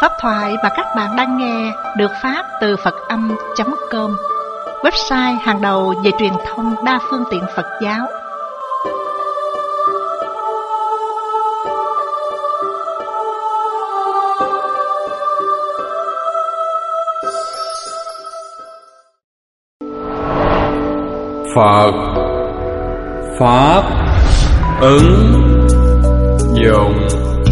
Pháp thoại mà các bạn đang nghe được phát từ Phật-âm.com, website hàng đầu về truyền thông đa phương tiện Phật giáo. Phật Pháp ứng dụng.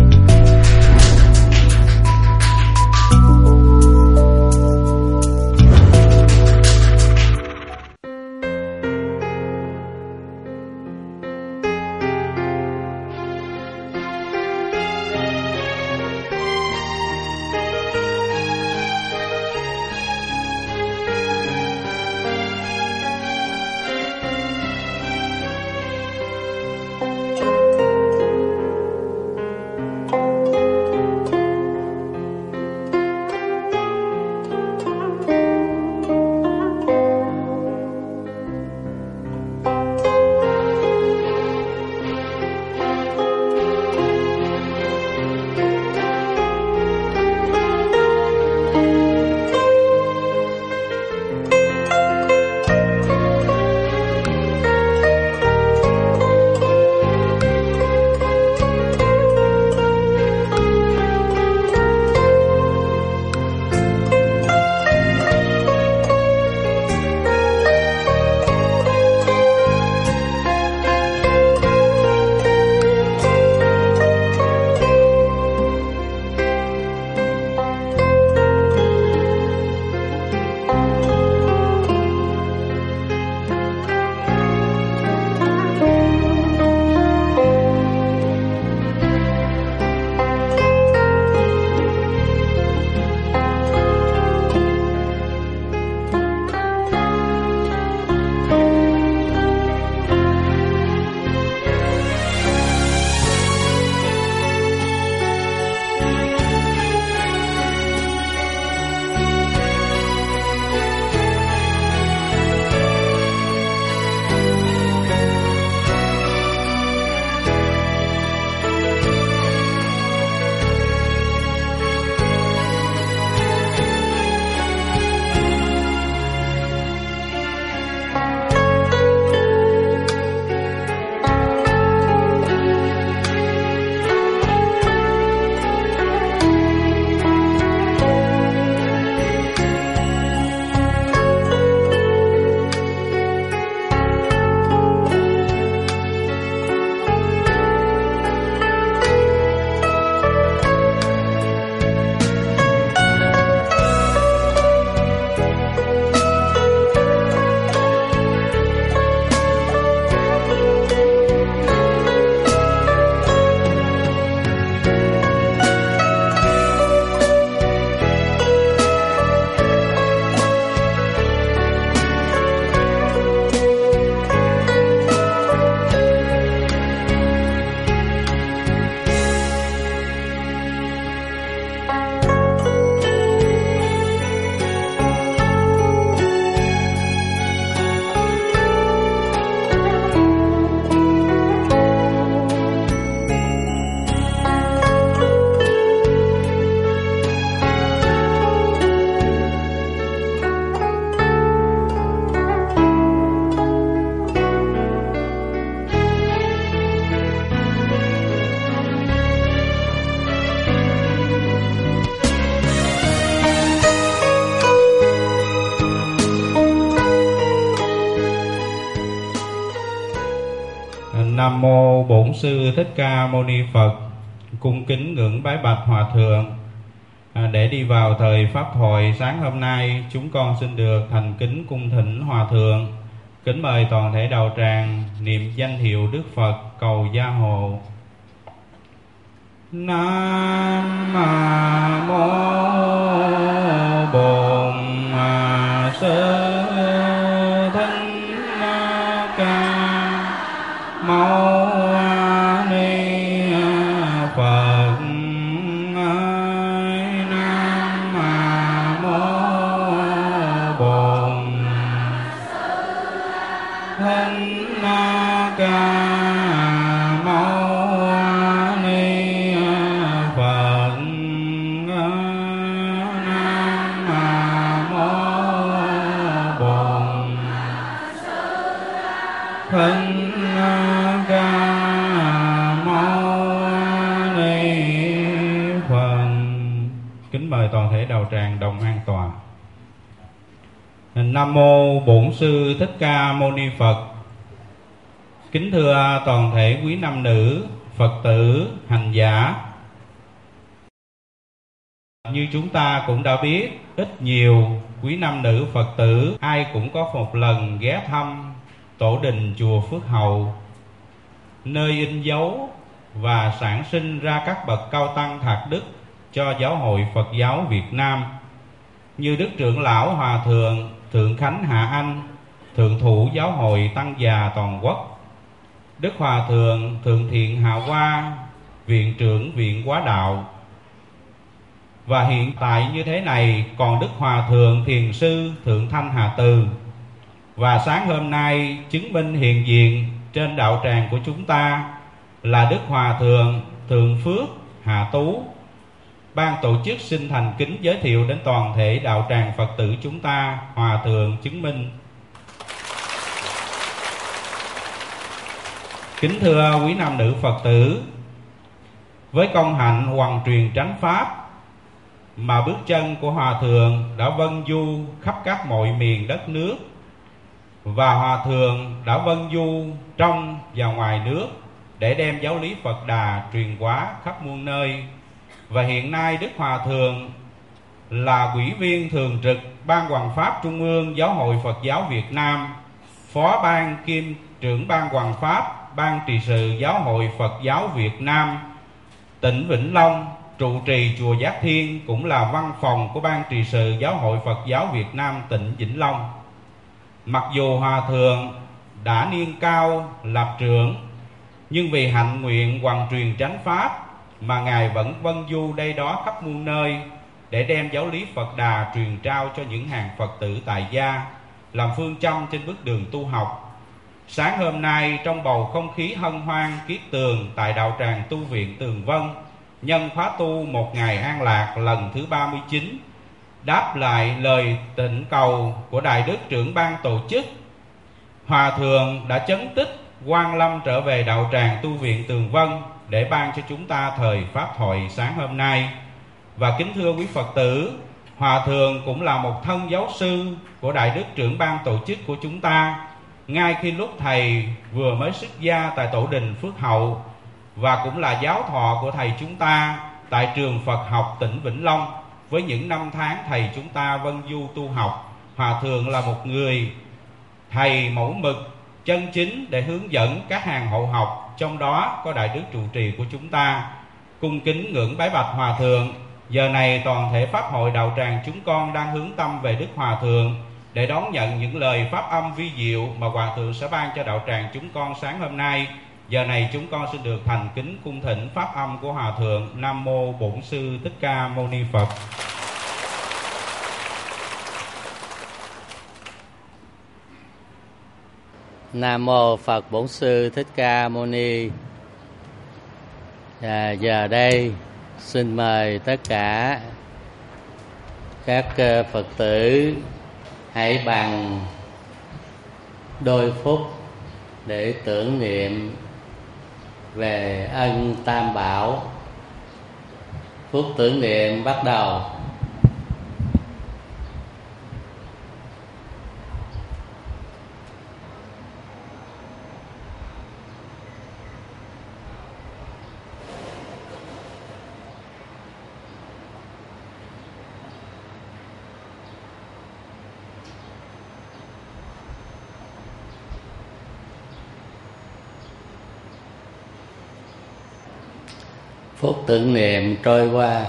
Nam mô Bổn Sư Thích Ca Mâu Ni Phật. Cung kính ngưỡng bái bạch Hòa Thượng. Để đi vào thời Pháp thoại sáng hôm nay, chúng con xin được thành kính cung thỉnh Hòa Thượng kính mời toàn thể đạo tràng niệm danh hiệu Đức Phật cầu gia hộ. Nam mô Bổn Sư Thích Ca Mâu Ni Phật. Nam mô Bổn Thích Ca Mâu Ni Phật. toàn thể đạo tràng đồng an tọa. Nam mô Bổn Sư Thích Ca Mâu Ni Phật. Kính thưa toàn thể quý nam nữ, Phật tử, hành giả. Như chúng ta cũng đã biết, ít nhiều quý nam nữ Phật tử ai cũng có một lần ghé thăm tổ đình chùa Phước Hậu, nơi in dấu và sản sinh ra các bậc cao tăng thạc đức cho giáo hội Phật giáo Việt Nam, như Đức Trưởng Lão Hòa Thượng Thượng Khánh Hạ Anh, Thượng thủ Giáo hội Tăng già toàn quốc, Đức Hòa Thượng Thượng Thiện Hạ Hoa, Viện trưởng Viện Hóa Đạo. Và hiện tại như thế này còn Đức Hòa Thượng Thiền Sư Thượng Thanh Hà Từ. Và sáng hôm nay chứng minh hiện diện trên đạo tràng của chúng ta là Đức Hòa Thượng Thượng Phước Hạ Tú. Ban tổ chức xin thành kính giới thiệu đến toàn thể đạo tràng Phật tử chúng ta Hòa Thượng chứng minh. Kính thưa quý nam nữ Phật tử, với công hạnh hoằng truyền chánh pháp mà bước chân của Hòa Thượng đã vân du khắp các mọi miền đất nước, và Hòa Thượng đã vân du trong và ngoài nước để đem giáo lý Phật Đà truyền bá khắp muôn nơi. Và hiện nay Đức Hòa Thượng là Ủy viên thường trực Ban Hoằng Pháp Trung ương Giáo hội Phật giáo Việt Nam, Phó Ban kiêm trưởng Ban Hoằng Pháp Ban trị sự Giáo hội Phật giáo Việt Nam tỉnh Vĩnh Long, trụ trì chùa Giác Thiên, cũng là văn phòng của Ban trị sự Giáo hội Phật giáo Việt Nam tỉnh Vĩnh Long. Mặc dù Hòa Thượng đã niên cao lập trưởng, nhưng vì hạnh nguyện hoằng truyền chánh pháp mà Ngài vẫn vân du đây đó khắp muôn nơi để đem giáo lý Phật Đà truyền trao cho những hàng Phật tử tại gia, làm phương châm trên bước đường tu học. Sáng hôm nay trong bầu không khí hân hoan kiết tường tại đạo tràng tu viện Tường Vân, nhân khóa tu một ngày an lạc lần thứ 39, đáp lại lời thỉnh cầu của Đại Đức trưởng ban tổ chức, Hòa Thượng đã chấn tích Quang Lâm trở về đạo tràng tu viện Tường Vân để ban cho chúng ta thời pháp thoại sáng hôm nay. Và kính thưa quý Phật tử, Hòa Thượng cũng là một thân giáo sư của Đại Đức trưởng ban tổ chức của chúng ta, ngay khi lúc thầy vừa mới xuất gia tại tổ đình Phước Hậu, và cũng là giáo thọ của thầy chúng ta tại trường Phật học tỉnh Vĩnh Long. Với những năm tháng thầy chúng ta vân du tu học, Hòa Thượng là một người thầy mẫu mực chân chính để hướng dẫn các hàng hậu học, trong đó có Đại Đức trụ trì của chúng ta. Cung kính ngưỡng bái bạch Hòa Thượng. Giờ này toàn thể pháp hội đạo tràng chúng con đang hướng tâm về Đức Hòa Thượng để đón nhận những lời pháp âm vi diệu mà Hòa Thượng sẽ ban cho đạo tràng chúng con sáng hôm nay. Giờ này chúng con xin được thành kính cung thỉnh pháp âm của Hòa Thượng. Nam mô Bổn Sư Thích Ca Mâu Ni Phật. Nam mô Phật Bổn Sư Thích Ca Mâu Ni. Giờ đây xin mời tất cả các Phật tử hãy bằng đôi phút để tưởng niệm về ân Tam Bảo. Phút tưởng niệm bắt đầu. Phút tưởng niệm trôi qua.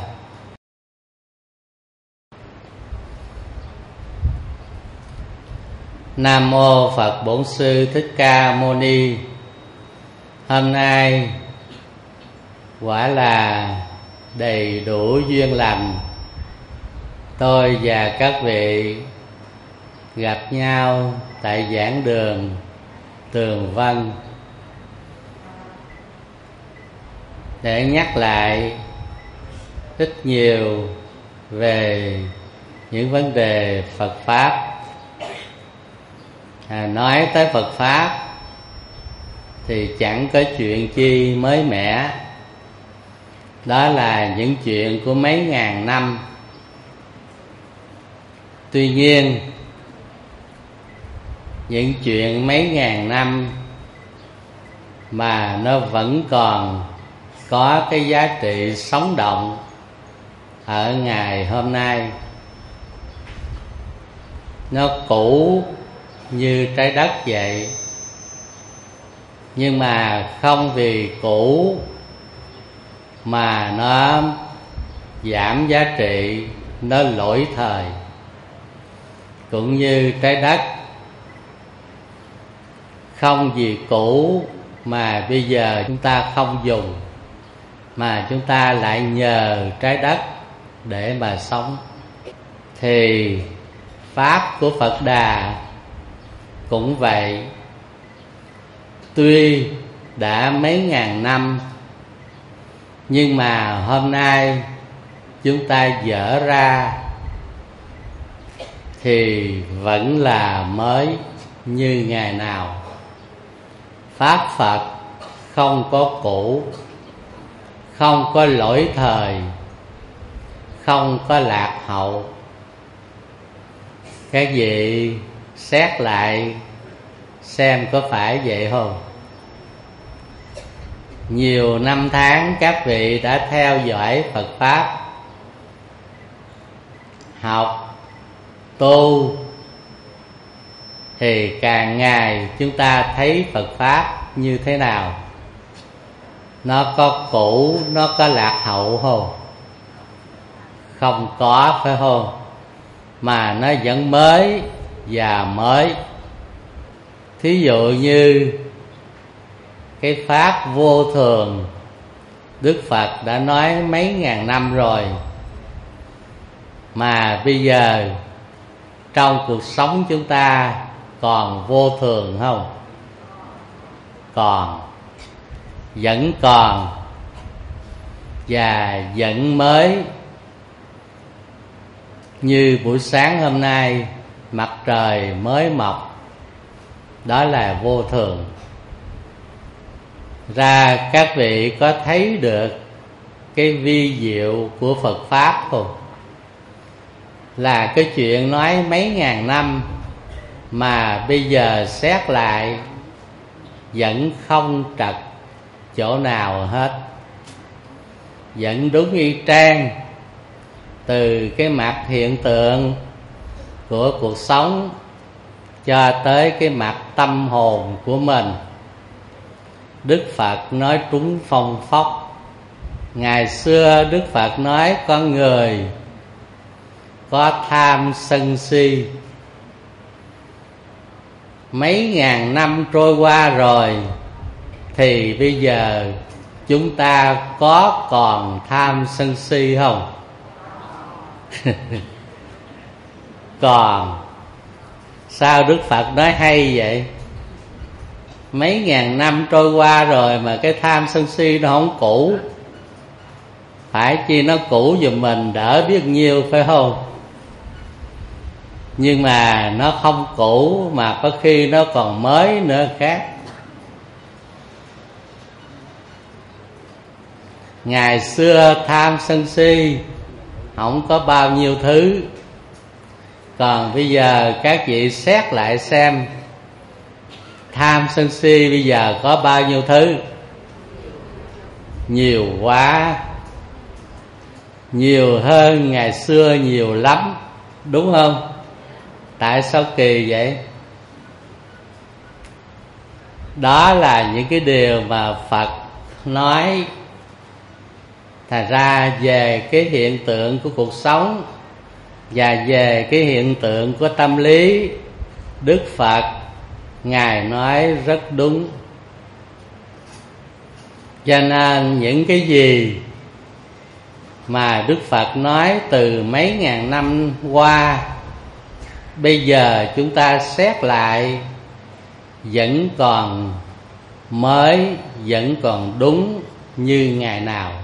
Nam mô Phật Bổn Sư Thích Ca Mâu Ni. Hôm nay quả là đầy đủ duyên lành, tôi và các vị gặp nhau tại giảng đường Tường Vân để nhắc lại ít nhiều về những vấn đề Phật Pháp. Nói tới Phật Pháp thì chẳng có chuyện chi mới mẻ. Đó là những chuyện của mấy ngàn năm Tuy nhiên những chuyện mấy ngàn năm mà nó vẫn còn có cái giá trị sống động ở ngày hôm nay. Nó cũ như trái đất vậy, nhưng mà không vì cũ mà nó giảm giá trị, nó lỗi thời. Cũng như trái đất không vì cũ mà bây giờ chúng ta không dùng, mà chúng ta lại nhờ trái đất để mà sống. Thì pháp của Phật Đà cũng vậy. Tuy đã mấy ngàn năm, nhưng mà hôm nay chúng ta dở ra thì vẫn là mới như ngày nào. Pháp Phật không có cũ, không có lỗi thời, không có lạc hậu. Các vị xét lại xem có phải vậy không? Nhiều năm tháng các vị đã theo dõi Phật Pháp, học, tu, thì càng ngày chúng ta thấy Phật Pháp như thế nào? Nó có cũ, nó có lạc hậu không? Không có, phải không? Mà nó vẫn mới và mới. Thí dụ như cái Pháp vô thường, Đức Phật đã nói mấy ngàn năm rồi, mà bây giờ trong cuộc sống chúng ta còn vô thường không? Còn, vẫn còn, và vẫn mới. Như buổi sáng hôm nay mặt trời mới mọc, đó là vô thường. Ra các vị có thấy được cái vi diệu của Phật Pháp không? Là cái chuyện nói mấy ngàn năm mà bây giờ xét lại vẫn không trật chỗ nào hết, vẫn đúng y chang. Từ cái mặt hiện tượng của cuộc sống cho tới cái mặt tâm hồn của mình, Đức Phật nói trúng phong phóc. Ngày xưa Đức Phật nói con người có tham sân si. Mấy ngàn năm trôi qua rồi thì bây giờ chúng ta có còn tham sân si không? Còn. Sao Đức Phật nói hay vậy? Mấy ngàn năm trôi qua rồi mà cái tham sân si nó không cũ. Phải chi nó cũ giùm mình đỡ biết nhiêu, phải không? Nhưng mà nó không cũ, mà có khi nó còn mới nữa khác. Ngày xưa tham sân si không có bao nhiêu thứ. Còn bây giờ các vị xét lại xem, tham sân si bây giờ có bao nhiêu thứ? Nhiều quá. Nhiều hơn ngày xưa nhiều lắm, đúng không? Tại sao kỳ vậy? Đó là những cái điều mà Phật nói. Thành ra về cái hiện tượng của cuộc sống và về cái hiện tượng của tâm lý, Đức Phật Ngài nói rất đúng. Cho nên những cái gì mà Đức Phật nói từ mấy ngàn năm qua, bây giờ chúng ta xét lại vẫn còn mới, vẫn còn đúng như ngày nào.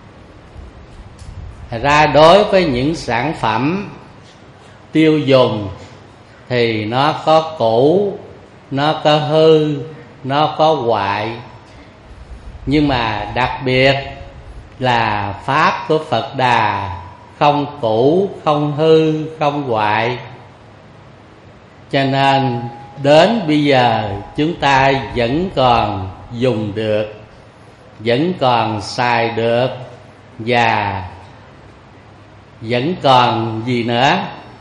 Thật ra đối với những sản phẩm tiêu dùng thì nó có cũ, nó có hư, nó có hoại. Nhưng mà đặc biệt là Pháp của Phật Đà không cũ, không hư, không hoại, Cho nên đến bây giờ chúng ta vẫn còn dùng được, vẫn còn xài được, và vẫn còn gì nữa,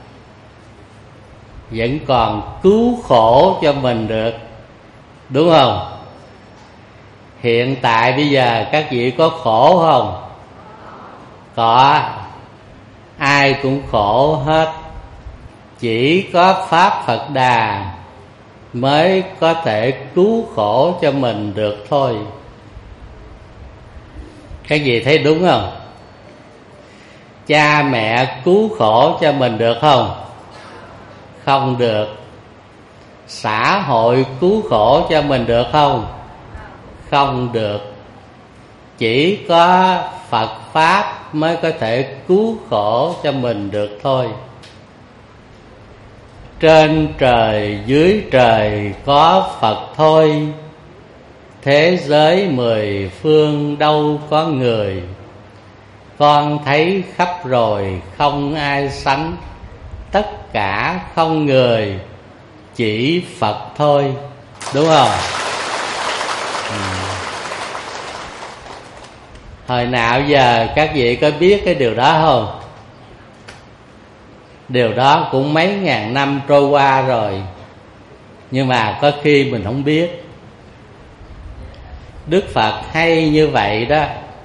vẫn còn cứu khổ cho mình được, đúng không? Hiện tại bây giờ các vị có khổ không? Có. Ai cũng khổ hết. Chỉ có Pháp Phật Đà mới có thể cứu khổ cho mình được thôi. Các vị thấy đúng không? Cha mẹ cứu khổ cho mình được không? Không được. Xã hội cứu khổ cho mình được không? Không được. Chỉ có Phật Pháp mới có thể cứu khổ cho mình được thôi. Trên trời dưới trời có Phật thôi, thế giới mười phương đâu có người. Con thấy khắp rồi không ai sánh, tất cả không người, chỉ Phật thôi. Đúng không? Hồi nào giờ các vị có biết cái điều đó không? Điều đó cũng mấy ngàn năm trôi qua rồi, nhưng mà có khi mình không biết. Đức Phật hay như vậy đó.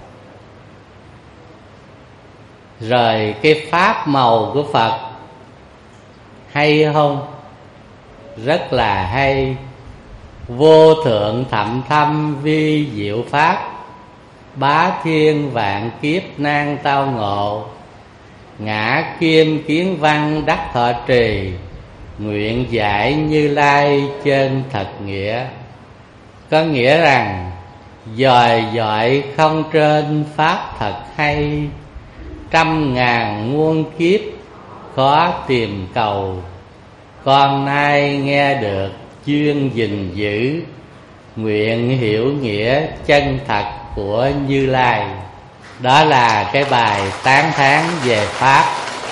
Rồi cái pháp màu của Phật hay không? Rất là hay. Vô thượng thậm thâm vi diệu pháp, bá thiên vạn kiếp nan tao ngộ. Ngã kim kiến văn đắc thọ trì, nguyện giải Như Lai trên thật nghĩa. Có nghĩa rằng dòi dọi không trên pháp thật hay, trăm ngàn muôn kiếp khó tìm cầu. Con nay nghe được chuyên gìn giữ, nguyện hiểu nghĩa chân thật của Như Lai. Đó là cái bài tán thán về Pháp.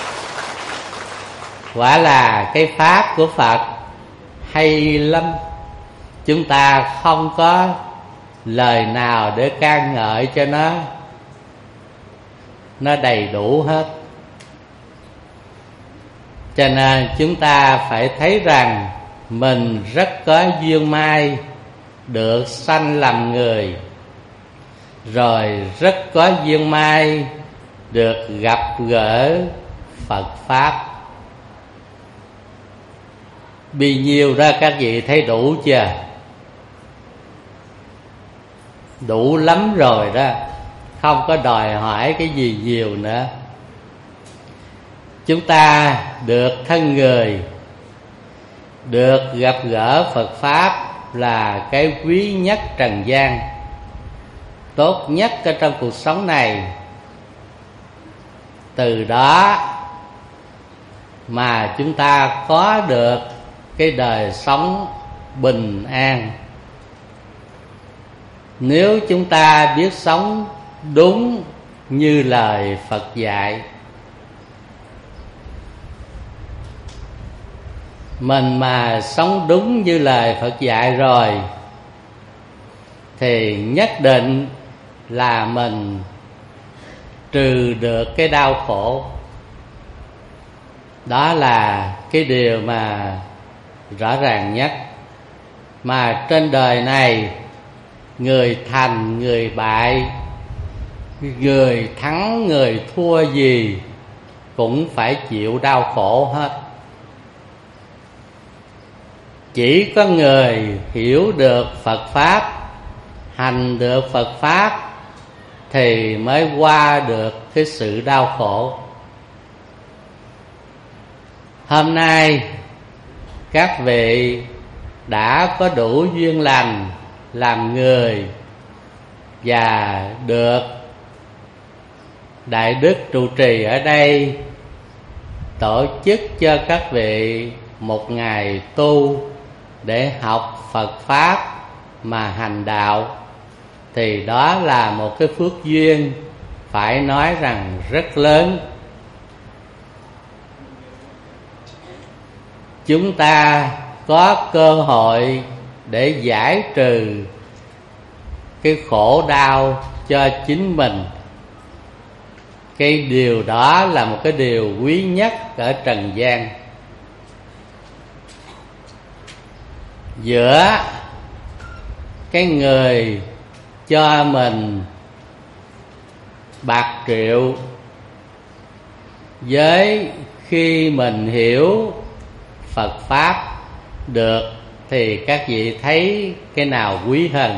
Quả là cái Pháp của Phật hay lắm. Chúng ta không có lời nào để ca ngợi cho nó đầy đủ hết. Cho nên chúng ta phải thấy rằng mình rất có duyên may được sanh làm người, rồi rất có duyên may được gặp gỡ Phật Pháp. Bì nhiêu đó các vị thấy đủ chưa? Đủ lắm rồi đó, không có đòi hỏi cái gì nhiều nữa. Chúng ta được thân người, được gặp gỡ Phật Pháp là cái quý nhất trần gian, tốt nhất ở trong cuộc sống này. Từ đó mà chúng ta có được cái đời sống bình an. Nếu chúng ta biết sống đúng như lời Phật dạy, mình mà sống đúng như lời Phật dạy rồi thì nhất định là mình trừ được cái đau khổ. Đó là cái điều mà rõ ràng nhất. Mà trên đời này, người thành người bại, người thắng người thua gì cũng phải chịu đau khổ hết. Chỉ có người hiểu được Phật Pháp, hành được Phật Pháp thì mới qua được cái sự đau khổ. Hôm nay các vị đã có đủ duyên lành làm người và được Đại Đức trụ trì ở đây tổ chức cho các vị một ngày tu để học Phật Pháp mà hành đạo, thì đó là một cái phước duyên phải nói rằng rất lớn. chúng ta có cơ hội để giải trừ cái khổ đau cho chính mình. Cái điều đó là một cái điều quý nhất ở trần gian. Giữa cái người cho mình bạc triệu với khi mình hiểu Phật Pháp được, thì các vị thấy cái nào quý hơn?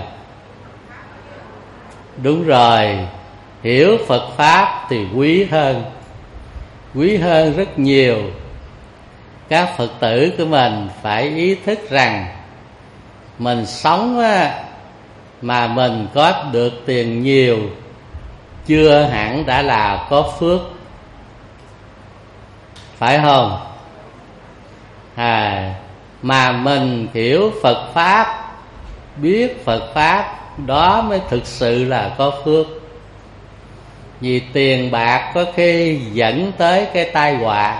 Đúng rồi, hiểu Phật Pháp thì quý hơn rất nhiều. Các Phật tử của mình phải ý thức rằng mình sống mà mình có được tiền nhiều chưa hẳn đã là có phước, phải không? Mà mình hiểu Phật Pháp, biết Phật Pháp, đó mới thực sự là có phước. Vì tiền bạc có khi dẫn tới cái tai họa,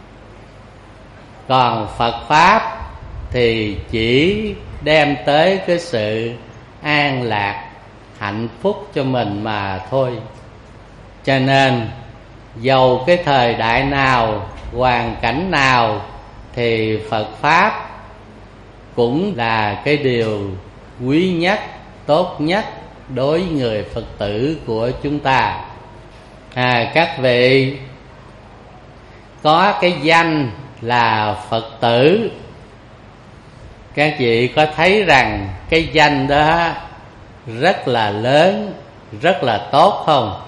còn Phật Pháp thì chỉ đem tới cái sự an lạc, hạnh phúc cho mình mà thôi. Cho nên dầu cái thời đại nào, hoàn cảnh nào, thì Phật Pháp cũng là cái điều quý nhất, tốt nhất đối với người Phật tử của chúng ta. Các vị có cái danh là Phật tử, các vị có thấy rằng cái danh đó rất là lớn, rất là tốt không?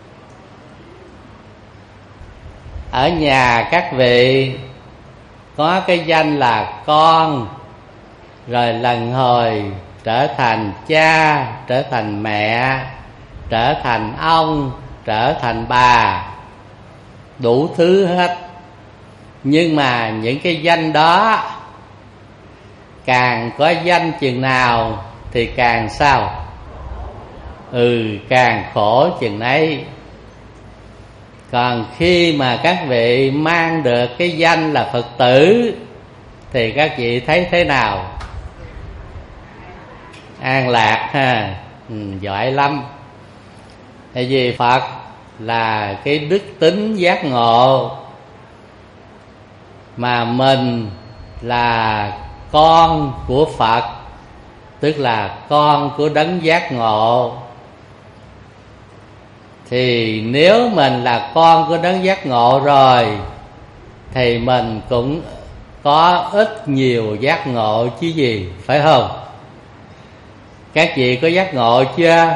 Ở nhà các vị có cái danh là con, rồi lần hồi trở thành cha, trở thành mẹ, trở thành ông, trở thành bà, đủ thứ hết. Nhưng mà những cái danh đó càng có danh chừng nào thì càng sao? Càng khổ chừng ấy. Còn khi mà các vị mang được cái danh là Phật tử thì các vị thấy thế nào? An lạc ha, giỏi lắm. Tại vì Phật là cái đức tính giác ngộ, mà mình là con của Phật, tức là con của đấng giác ngộ. Thì nếu mình là con của đấng giác ngộ rồi thì mình cũng có ít nhiều giác ngộ chứ gì, phải không? Các vị có giác ngộ chưa?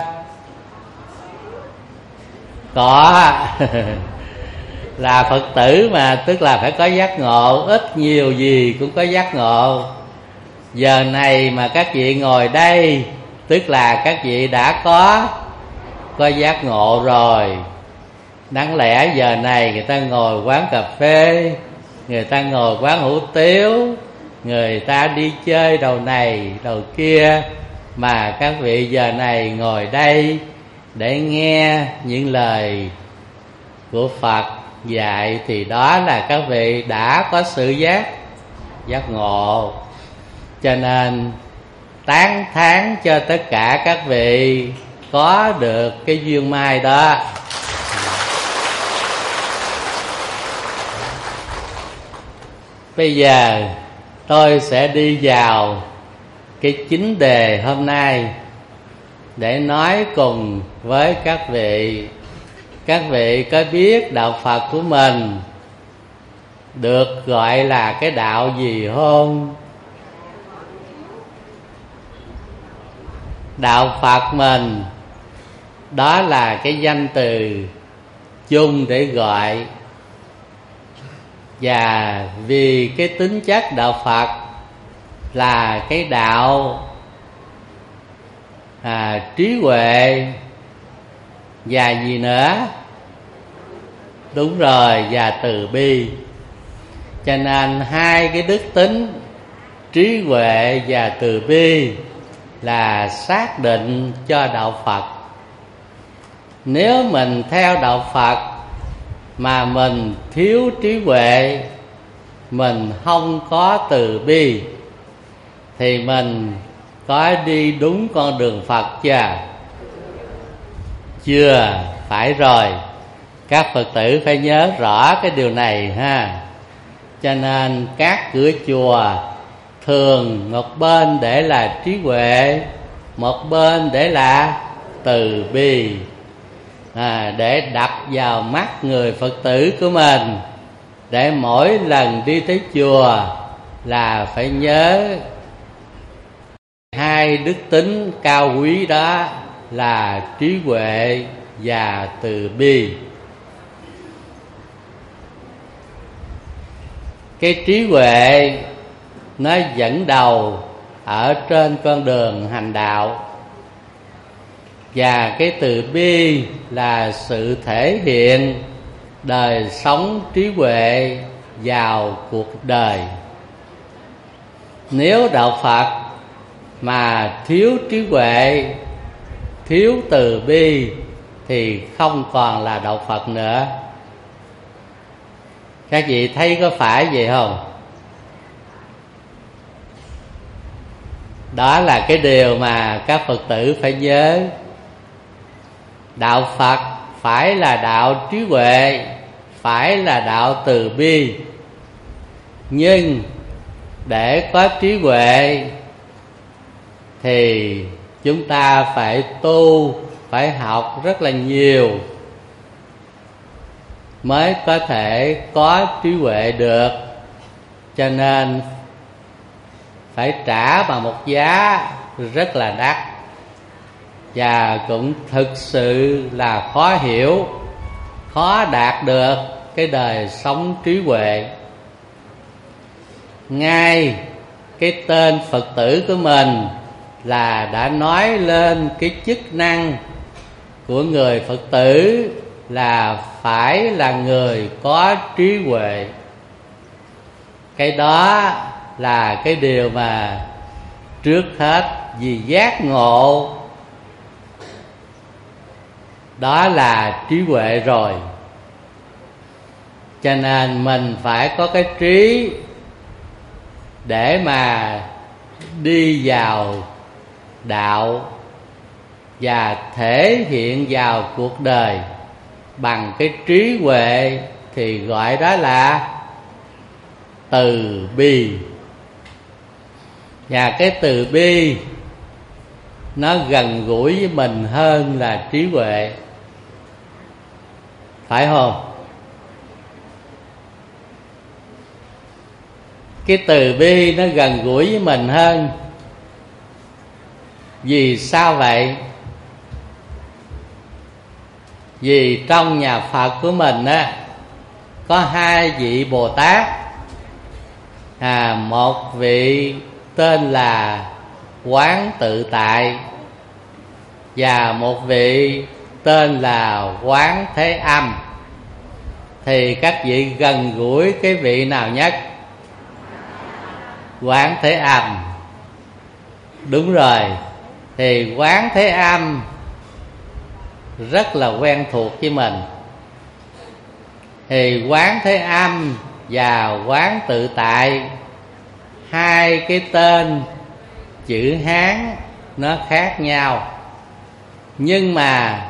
Có. Là Phật tử mà, tức là phải có giác ngộ, ít nhiều gì cũng có giác ngộ. Giờ này mà các vị ngồi đây, tức là các vị đã có giác ngộ rồi. Đáng lẽ giờ này người ta ngồi quán cà phê, người ta ngồi quán hủ tiếu, người ta đi chơi đầu này đầu kia, mà các vị giờ này ngồi đây để nghe những lời của Phật dạy, thì đó là các vị đã có sự giác ngộ. Cho nên tán thán cho tất cả các vị có được cái duyên may đó. Bây giờ tôi sẽ đi vào cái chính đề hôm nay để nói cùng với các vị. Các vị có biết đạo Phật của mình được gọi là cái đạo gì không? Đạo Phật mình đó là cái danh từ chung để gọi. Và vì cái tính chất đạo Phật là cái đạo trí huệ và gì nữa? Đúng rồi, và từ bi. Cho nên hai cái đức tính trí huệ và từ bi là xác định cho đạo Phật. Nếu mình theo đạo Phật mà mình thiếu trí huệ mình không có từ bi thì mình có đi đúng con đường Phật chưa? Chưa, phải rồi. Các Phật tử phải nhớ rõ cái điều này ha. Cho nên các cửa chùa thường một bên để là trí huệ, một bên để là từ bi, để đập vào mắt người Phật tử của mình, để mỗi lần đi tới chùa là phải nhớ hai đức tính cao quý đó là trí huệ và từ bi. Cái trí huệ nó dẫn đầu ở trên con đường hành đạo, và cái từ bi là sự thể hiện đời sống trí huệ vào cuộc đời. Nếu đạo Phật mà thiếu trí huệ, thiếu từ bi thì không còn là đạo Phật nữa. Các vị thấy có phải vậy không? Đó là cái điều mà các Phật tử phải nhớ. Đạo Phật phải là đạo trí huệ, phải là đạo từ bi. Nhưng để có trí huệ thì chúng ta phải tu, phải học rất là nhiều mới có thể có trí huệ được. Cho nên phải trả bằng một giá rất là đắt, và cũng thực sự là khó hiểu, khó đạt được cái đời sống trí huệ. Ngay cái tên Phật tử của mình là đã nói lên cái chức năng của người Phật tử là phải là người có trí huệ. Cái đó là cái điều mà trước hết vì giác ngộ đó là trí huệ rồi. Cho nên mình phải có cái trí để mà đi vào đạo và thể hiện vào cuộc đời bằng cái trí huệ, thì gọi đó là từ bi. Và cái từ bi nó gần gũi với mình hơn là trí huệ, phải không? Cái từ bi nó gần gũi với mình hơn. Vì sao vậy? Vì trong nhà Phật của mình á, có hai vị Bồ Tát. Một vị tên là Quán Tự Tại, và một vị tên là Quán Thế Âm. Thì các vị gần gũi cái vị nào nhất? Quán Thế Âm. Đúng rồi. Thì Quán Thế Âm rất là quen thuộc với mình. Thì Quán Thế Âm và Quán Tự Tại, hai cái tên chữ Hán nó khác nhau. Nhưng mà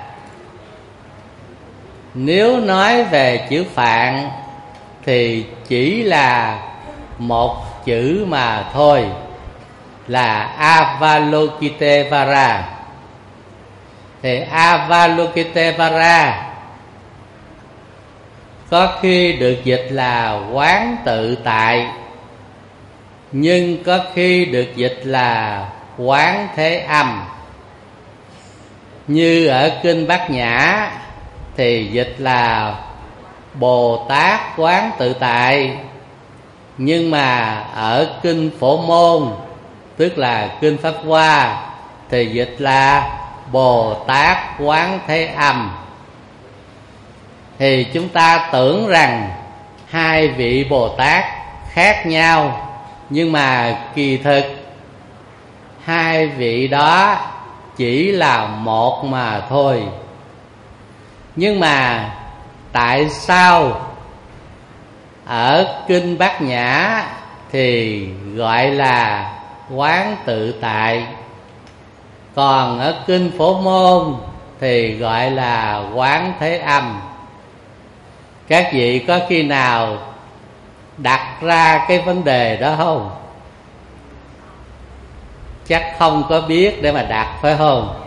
nếu nói về chữ Phạn thì chỉ là một chữ mà thôi, là Avalokitesvara. Thì Avalokitesvara có khi được dịch là Quán Tự Tại, nhưng có khi được dịch là Quán Thế Âm. Như ở kinh Bát Nhã thì dịch là Bồ Tát Quán Tự Tại, nhưng mà ở kinh Phổ Môn, tức là kinh Pháp Hoa, thì dịch là Bồ Tát Quán Thế Âm. Thì chúng ta tưởng rằng hai vị Bồ Tát khác nhau, nhưng mà kỳ thực hai vị đó chỉ là một mà thôi. Nhưng mà tại sao ở kinh Bát Nhã thì gọi là quán tự tại, còn ở kinh Phổ Môn thì gọi là quán thế âm. Các vị có khi nào đặt ra cái vấn đề đó không? Chắc không có biết để mà đặt, phải không?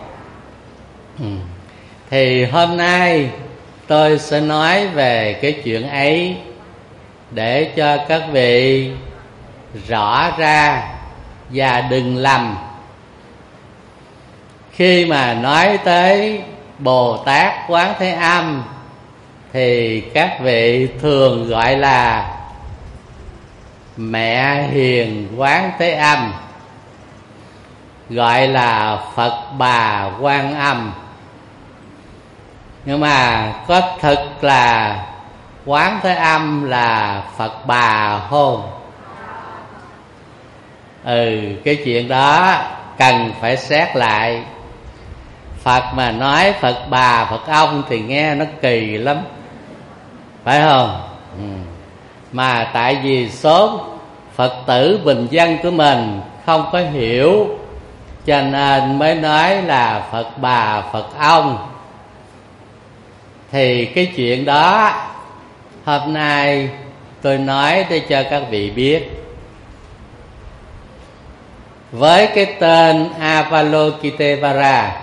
Thì hôm nay tôi sẽ nói về cái chuyện ấy để cho các vị rõ ra và đừng lầm. Khi mà nói tới Bồ Tát Quán Thế Âm thì các vị thường gọi là Mẹ Hiền Quán Thế Âm, gọi là Phật Bà Quan Âm. Nhưng mà có thực là Quán Thế Âm là Phật Bà không? Cái chuyện đó cần phải xét lại. Phật mà nói Phật Bà, Phật ông thì nghe nó kỳ lắm, phải không? Mà tại vì số Phật tử bình dân của mình không có hiểu, cho nên mới nói là Phật Bà, Phật ông. Thì cái chuyện đó hôm nay tôi nói để cho các vị biết. Với cái tên Avalokiteshvara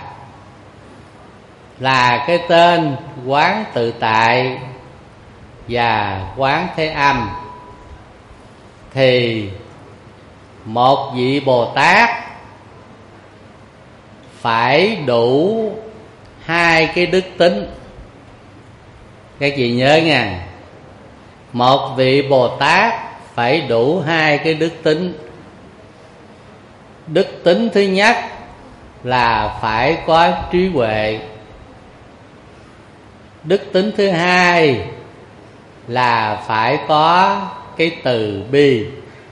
là cái tên quán tự tại và quán thế âm, thì một vị Bồ Tát phải đủ hai cái đức tính. Các vị nhớ nha, một vị Bồ Tát phải đủ hai cái đức tính. Đức tính thứ nhất là phải có trí huệ. Đức tính thứ hai là phải có cái từ bi.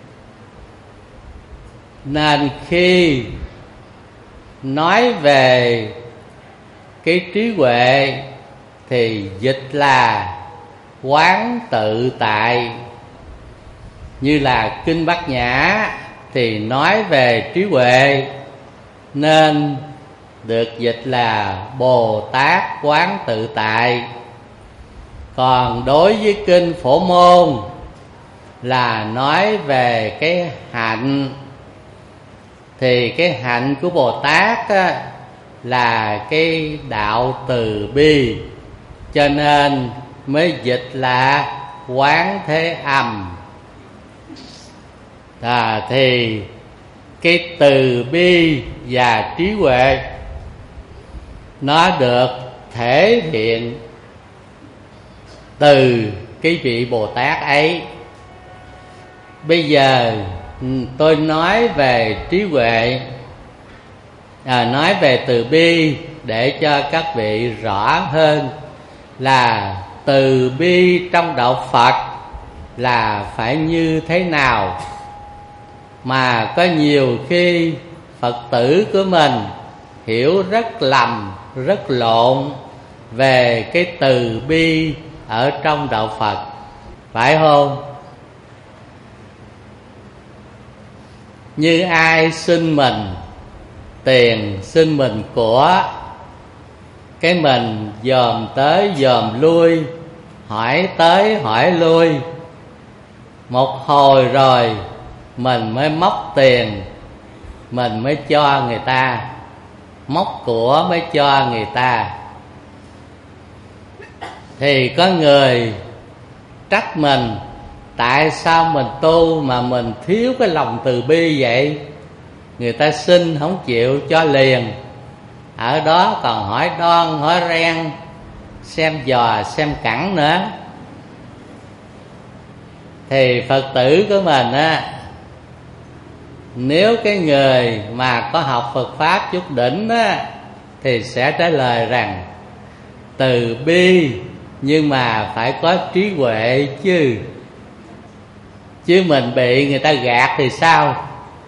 Nên khi nói về cái trí huệ thì dịch là quán tự tại. Như là kinh Bát Nhã thì nói về trí huệ nên được dịch là Bồ Tát quán tự tại. Còn đối với kinh Phổ Môn là nói về cái hạnh, thì cái hạnh của Bồ Tát á, là cái đạo từ bi, cho nên mới dịch là quán thế âm. Thì cái từ bi và trí huệ nó được thể hiện từ cái vị Bồ Tát ấy. Bây giờ tôi nói về trí huệ, nói về từ bi để cho các vị rõ hơn là từ bi trong đạo Phật là phải như thế nào. Mà có nhiều khi Phật tử của mình hiểu rất lầm, rất lộn về cái từ bi ở trong đạo Phật, phải không? Như ai xin mình tiền, xin mình của, cái mình dòm tới dòm lui, hỏi tới hỏi lui, một hồi rồi mình mới móc tiền, mình mới cho người ta, móc của mới cho người ta. Thì có người trách mình, tại sao mình tu mà mình thiếu cái lòng từ bi vậy? Người ta xin không chịu cho liền, ở đó còn hỏi đoan hỏi ren, xem dò xem cẳng nữa. Thì Phật tử của mình á, nếu cái người mà có học Phật Pháp chút đỉnh á, thì sẽ trả lời rằng từ bi nhưng mà phải có trí huệ chứ. Chứ mình bị người ta gạt thì sao?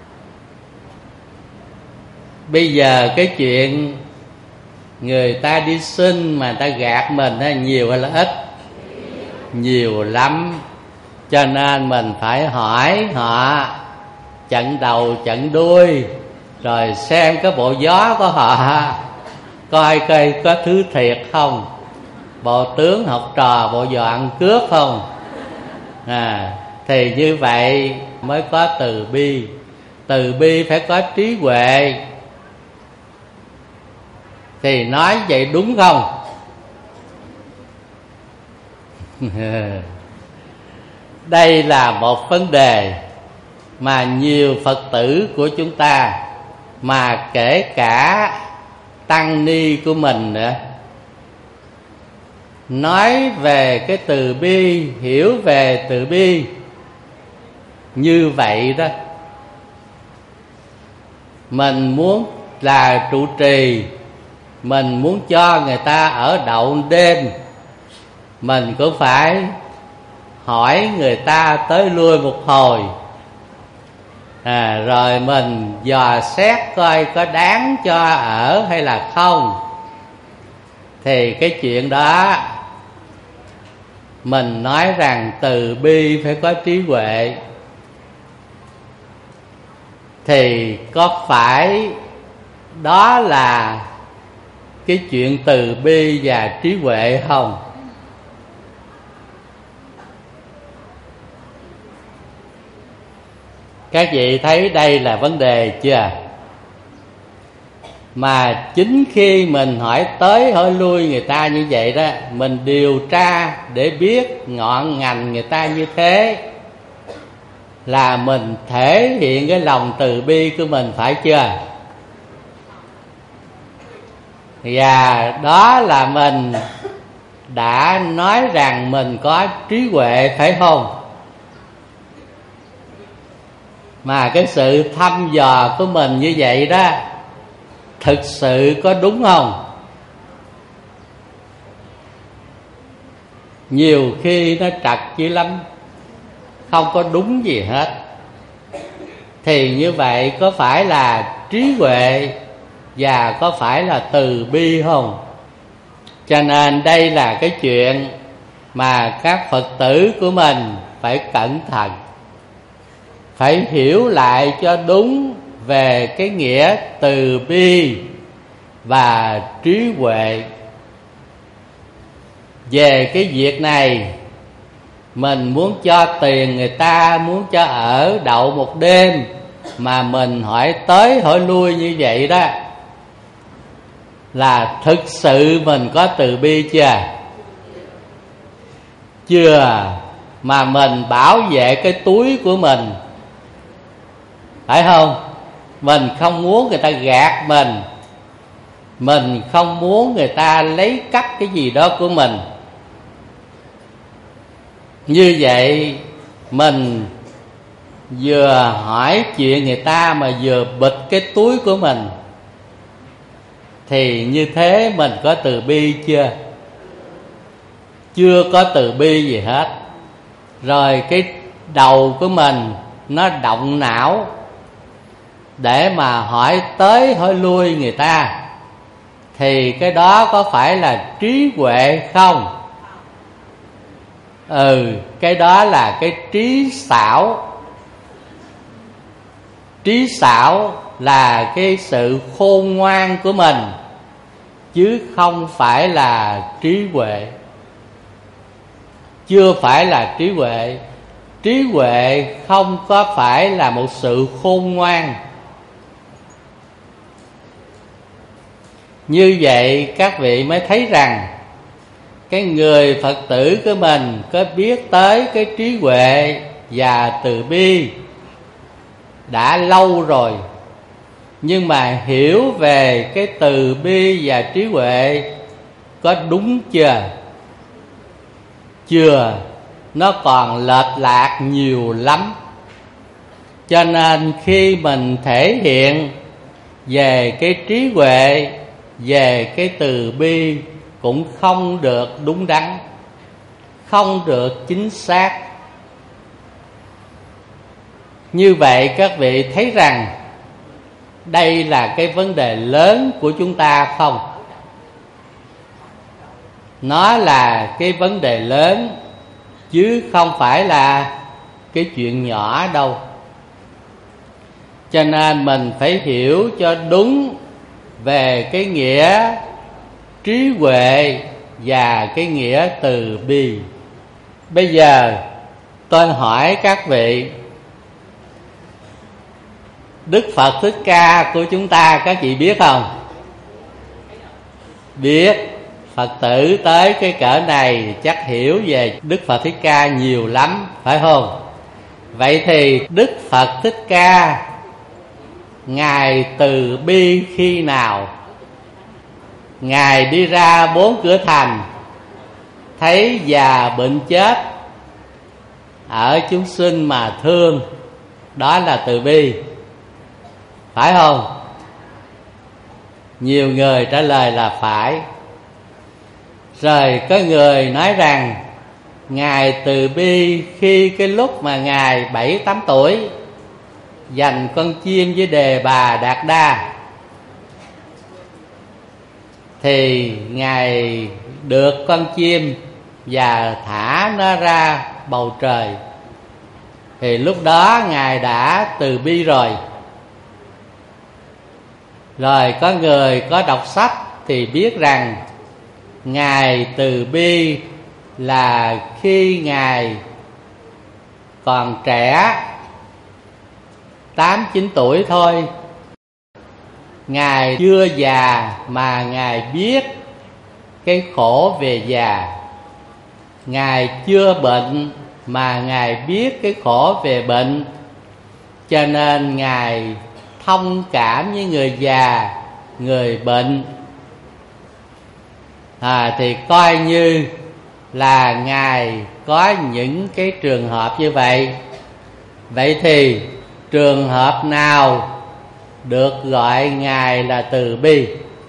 Bây giờ cái chuyện người ta đi xin mà người ta gạt mình á, nhiều hay là ít? Nhiều lắm. Cho nên mình phải hỏi họ trận đầu trận đuôi, rồi xem cái bộ gió của họ, coi có thứ thiệt không, bộ tướng học trò, bộ giò ăn cướp không. Thì như vậy mới có từ bi. Từ bi phải có trí huệ. Thì nói vậy đúng không? Đây là một vấn đề mà nhiều Phật tử của chúng ta, mà kể cả tăng ni của mình nữa, nói về cái từ bi, hiểu về từ bi như vậy đó. Mình muốn là trụ trì, mình muốn cho người ta ở đậu đêm, mình cũng phải hỏi người ta tới lui một hồi, rồi mình dò xét coi có đáng cho ở hay là không. Thì cái chuyện đó mình nói rằng từ bi phải có trí huệ, thì có phải đó là cái chuyện từ bi và trí huệ không? Các vị thấy đây là vấn đề chưa? Mà chính khi mình hỏi tới hỏi lui người ta như vậy đó, mình điều tra để biết ngọn ngành người ta như thế, là mình thể hiện cái lòng từ bi của mình, phải chưa? Và đó là mình đã nói rằng mình có trí huệ, phải không? Mà cái sự thăm dò của mình như vậy đó, thực sự có đúng không? Nhiều khi nó trật dữ lắm, không có đúng gì hết. Thì như vậy có phải là trí huệ và có phải là từ bi không? Cho nên đây là cái chuyện mà các Phật tử của mình phải cẩn thận, phải hiểu lại cho đúng về cái nghĩa từ bi và trí huệ. Về cái việc này, mình muốn cho tiền người ta, muốn cho ở đậu một đêm, mà mình hỏi tới hỏi lui như vậy đó, là thực sự mình có từ bi chưa? Chưa. Mà mình bảo vệ cái túi của mình, phải không? Mình không muốn người ta gạt mình không muốn người ta lấy cắp cái gì đó của mình. Như vậy mình vừa hỏi chuyện người ta mà vừa bịt cái túi của mình, thì như thế mình có từ bi chưa? Chưa có từ bi gì hết. Rồi cái đầu của mình nó động não để mà hỏi tới hỏi lui người ta, thì cái đó có phải là trí huệ không? Cái đó là cái trí xảo. Trí xảo là cái sự khôn ngoan của mình, chứ không phải là trí huệ. Chưa phải là trí huệ. Trí huệ không có phải là một sự khôn ngoan. Như vậy các vị mới thấy rằng cái người Phật tử của mình có biết tới cái trí huệ và từ bi đã lâu rồi, nhưng mà hiểu về cái từ bi và trí huệ có đúng chưa? Chưa. Nó còn lệch lạc nhiều lắm. Cho nên khi mình thể hiện về cái trí huệ, về cái từ bi cũng không được đúng đắn, không được chính xác. Như vậy các vị thấy rằng đây là cái vấn đề lớn của chúng ta không? Nó là cái vấn đề lớn, chứ không phải là cái chuyện nhỏ đâu. Cho nên mình phải hiểu cho đúng về cái nghĩa trí huệ và cái nghĩa từ bi. Bây giờ tôi hỏi các vị, Đức Phật Thích Ca của chúng ta các vị biết không? Biết. Phật tử tới cái cỡ này chắc hiểu về Đức Phật Thích Ca nhiều lắm, phải không? Vậy thì Đức Phật Thích Ca Ngài từ bi khi nào? Ngài đi ra 4 cửa thành, thấy già bệnh chết ở chúng sinh mà thương, đó là từ bi, phải không? Nhiều người trả lời là phải. Rồi có người nói rằng Ngài từ bi khi cái lúc mà Ngài 7-8 tuổi giành con chiên với Đề Bà Đạt Đa, thì Ngài được con chim và thả nó ra bầu trời, thì lúc đó Ngài đã từ bi rồi. Rồi có người có đọc sách thì biết rằng Ngài từ bi là khi Ngài còn trẻ, 8-9 tuổi thôi. Ngài chưa già mà Ngài biết cái khổ về già. Ngài chưa bệnh mà Ngài biết cái khổ về bệnh. Cho nên Ngài thông cảm với người già, người bệnh. Thì coi như là Ngài có những cái trường hợp như vậy. Vậy thì trường hợp nào được gọi Ngài là từ bi?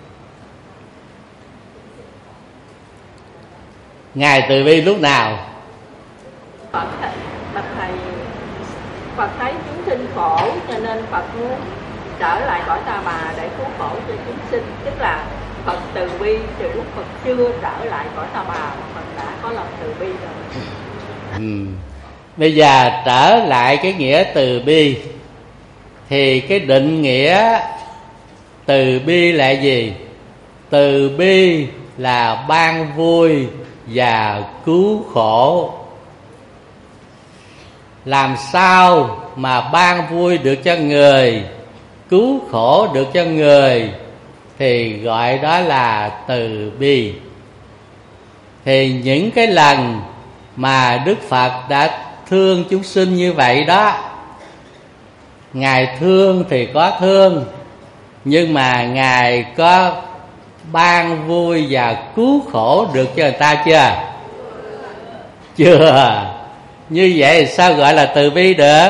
Ngài từ bi lúc nào? Bạch thầy, Phật thấy chúng sinh khổ cho nên Phật muốn trở lại cõi Ta Bà để cứu khổ cho chúng sinh. Tức là Phật từ bi từ lúc Phật chưa trở lại cõi Ta Bà mà Phật đã có lòng từ bi rồi. Bây giờ trở lại cái nghĩa từ bi, thì cái định nghĩa từ bi là gì? Từ bi là ban vui và cứu khổ. Làm sao mà ban vui được cho người, cứu khổ được cho người, thì gọi đó là từ bi. Thì những cái lần mà Đức Phật đã thương chúng sinh như vậy đó, Ngài thương thì có thương, nhưng mà Ngài có ban vui và cứu khổ được cho người ta chưa? Chưa. Như vậy sao gọi là từ bi được?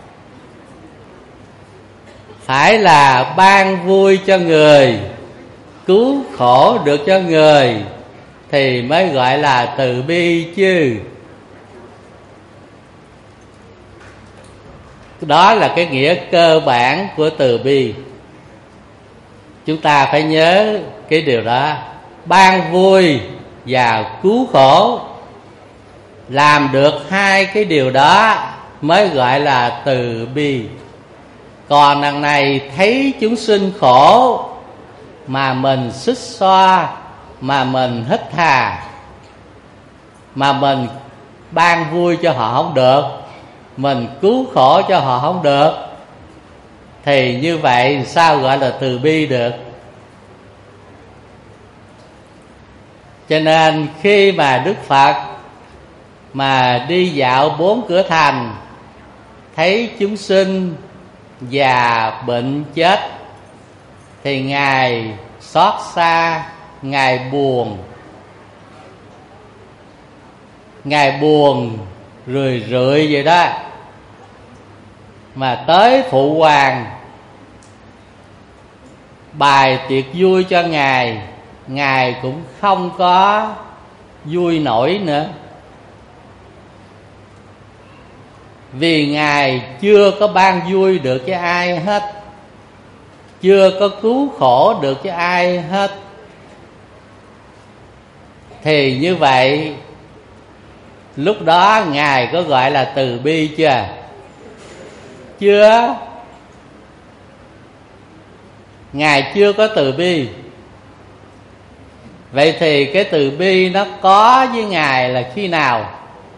Phải là ban vui cho người, cứu khổ được cho người thì mới gọi là từ bi chứ. Đó là cái nghĩa cơ bản của từ bi. Chúng ta phải nhớ cái điều đó. Ban vui và cứu khổ, làm được hai cái điều đó mới gọi là từ bi. Còn đằng này thấy chúng sinh khổ mà mình xích xoa, mà mình hít hà, mà mình ban vui cho họ không được, mình cứu khổ cho họ không được, thì như vậy sao gọi là từ bi được? Cho nên khi mà Đức Phật mà đi dạo 4 cửa thành, thấy chúng sinh già bệnh chết, thì Ngài xót xa, Ngài buồn. Ngài buồn rười rượi vậy đó. Mà tới Phụ Hoàng bài tiệc vui cho Ngài, Ngài cũng không có vui nổi nữa. Vì Ngài chưa có ban vui được cho ai hết, chưa có cứu khổ được cho ai hết. Thì như vậy lúc đó Ngài có gọi là từ bi chưa? Chưa. Ngài chưa có từ bi. Vậy thì cái từ bi nó có với Ngài là khi nào?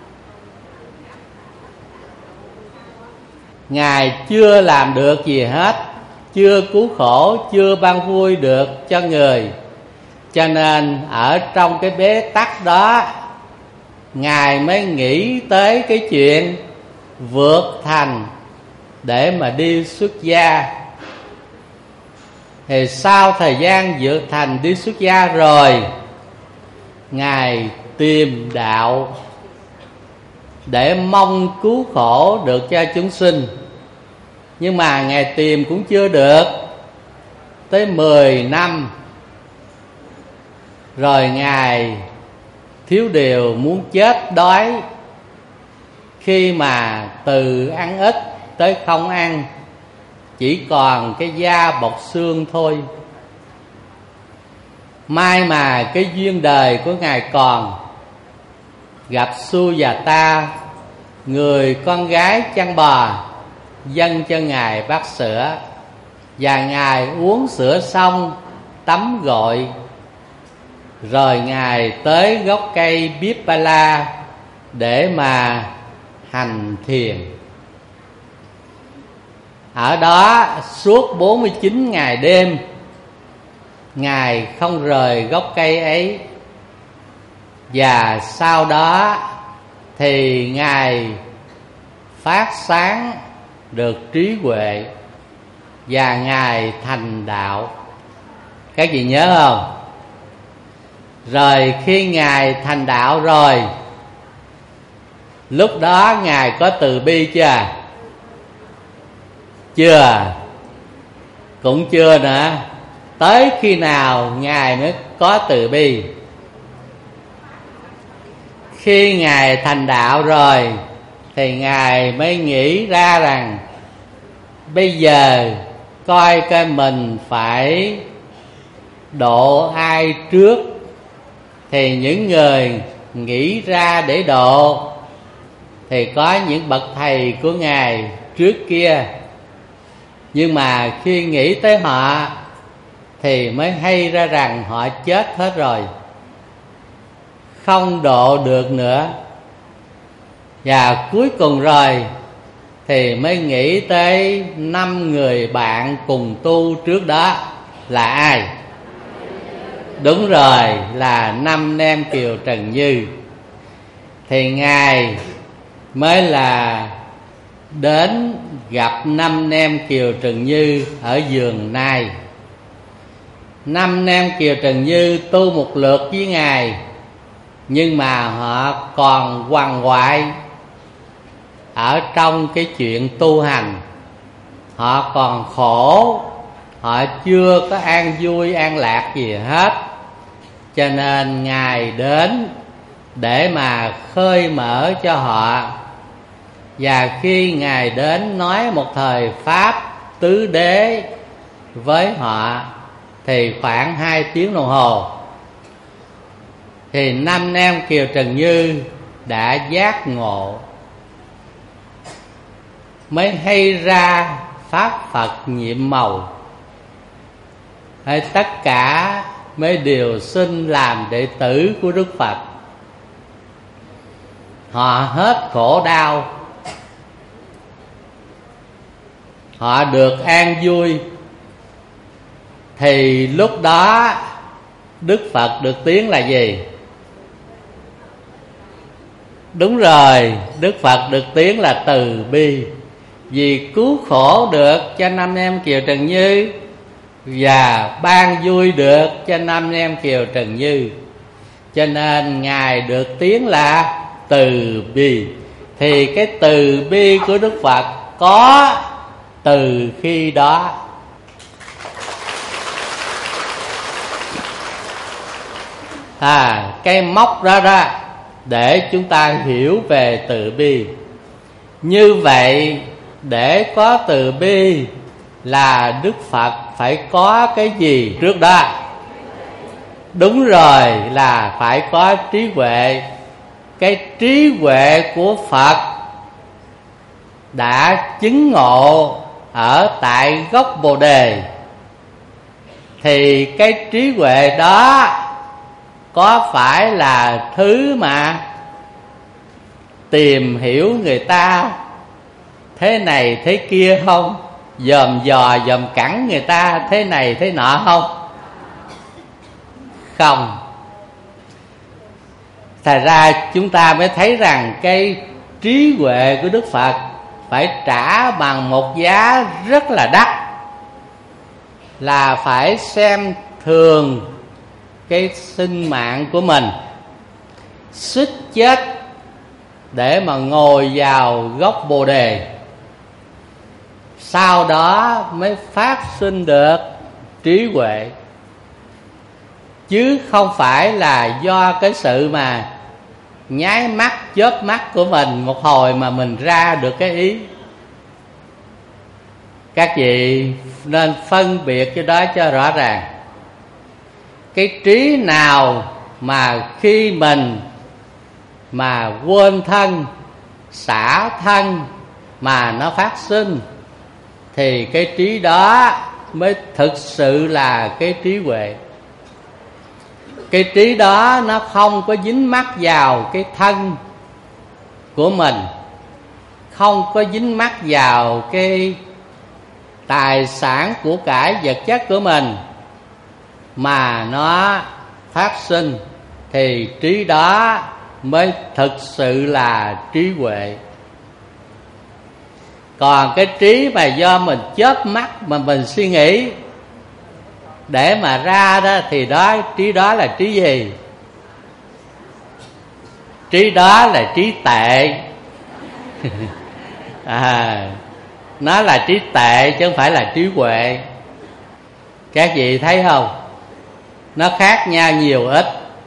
Ngài chưa làm được gì hết, chưa cứu khổ, chưa ban vui được cho người, cho nên ở trong cái bế tắc đó Ngài mới nghĩ tới cái chuyện vượt thành để mà đi xuất gia. Thì sau thời gian vượt thành đi xuất gia rồi, Ngài tìm đạo để mong cứu khổ được cho chúng sinh. Nhưng mà Ngài tìm cũng chưa được. Tới 10 năm rồi Ngài thiếu điều muốn chết đói. Khi mà từ ăn ít tới không ăn, chỉ còn cái da bọc xương thôi. May mà cái duyên đời của Ngài còn, gặp Sujata, người con gái chăn bò, dâng cho Ngài bát sữa. Và Ngài uống sữa xong tắm gội, rồi Ngài tới gốc cây Pippala để mà hành thiền. Ở đó suốt 49 ngày đêm Ngài không rời gốc cây ấy. Và sau đó thì Ngài phát sáng được trí huệ và Ngài thành đạo. Các vị nhớ không? Rồi khi Ngài thành đạo rồi, lúc đó Ngài có từ bi chưa? Chưa. Cũng chưa nữa. Tới khi nào Ngài mới có từ bi? Khi Ngài thành đạo rồi thì Ngài mới nghĩ ra rằng bây giờ coi mình phải độ ai trước. Thì những người nghĩ ra để độ thì có những bậc thầy của Ngài trước kia. Nhưng mà khi nghĩ tới họ thì mới hay ra rằng họ chết hết rồi, không độ được nữa. Và cuối cùng rồi thì mới nghĩ tới 5 người bạn cùng tu trước đó là ai? Đúng rồi, là 5 nem Kiều Trần Như. Thì Ngài mới là đến gặp 5 nem Kiều Trần Như ở vườn Nai. 5 nem Kiều Trần Như tu một lượt với Ngài, nhưng mà họ còn quằn quại ở trong cái chuyện tu hành. Họ còn khổ, họ chưa có an vui an lạc gì hết. Cho nên Ngài đến để mà khơi mở cho họ. Và khi Ngài đến nói một thời Pháp tứ đế với họ thì khoảng 2 tiếng đồng hồ, thì 5 nem Kiều Trần Như đã giác ngộ, mới hay ra Pháp Phật nhiệm màu. Tất cả mới đều xin làm đệ tử của Đức Phật. Họ hết khổ đau, họ được an vui. Thì lúc đó Đức Phật được tiếng là gì? Đúng rồi, Đức Phật được tiếng là từ bi. Vì cứu khổ được cho 5 em Kiều Trần Như và ban vui được cho 5 em Kiều Trần Như, cho nên Ngài được tiếng là từ bi. Thì cái từ bi của Đức Phật có từ khi đó. Cái mốc đó đó để chúng ta hiểu về từ bi. Như vậy để có từ bi là Đức Phật phải có cái gì trước đó? Đúng rồi, là phải có trí huệ. cái trí huệ của Phật đã chứng ngộ ở tại gốc Bồ Đề, thì cái trí huệ đó có phải là thứ mà tìm hiểu người ta thế này thế kia không, dòm dò dòm cẳng người ta thế này thế nọ không? Không. Thật ra chúng ta mới thấy rằng cái trí huệ của Đức Phật phải trả bằng một giá rất là đắt, là phải xem thường cái sinh mạng của mình, suýt chết để mà ngồi vào gốc Bồ Đề, sau đó mới phát sinh được trí huệ, chứ không phải là do cái sự mà nháy mắt chớp mắt của mình một hồi mà mình ra được cái ý. Các vị nên phân biệt cái đó cho rõ ràng. Cái trí nào mà khi mình mà quên thân, xả thân mà nó phát sinh, thì cái trí đó mới thực sự là cái trí huệ. Cái trí đó nó không có dính mắc vào cái thân của mình, không có dính mắc vào cái tài sản của cải vật chất của mình, mà nó phát sinh, thì trí đó mới thực sự là trí huệ. Còn cái trí mà do mình chớp mắt mà mình suy nghĩ để mà ra đó, thì trí đó là trí gì? Trí đó là trí tệ. Nó là trí tệ chứ không phải là trí huệ. Các vị thấy không? Nó khác nhau nhiều ít,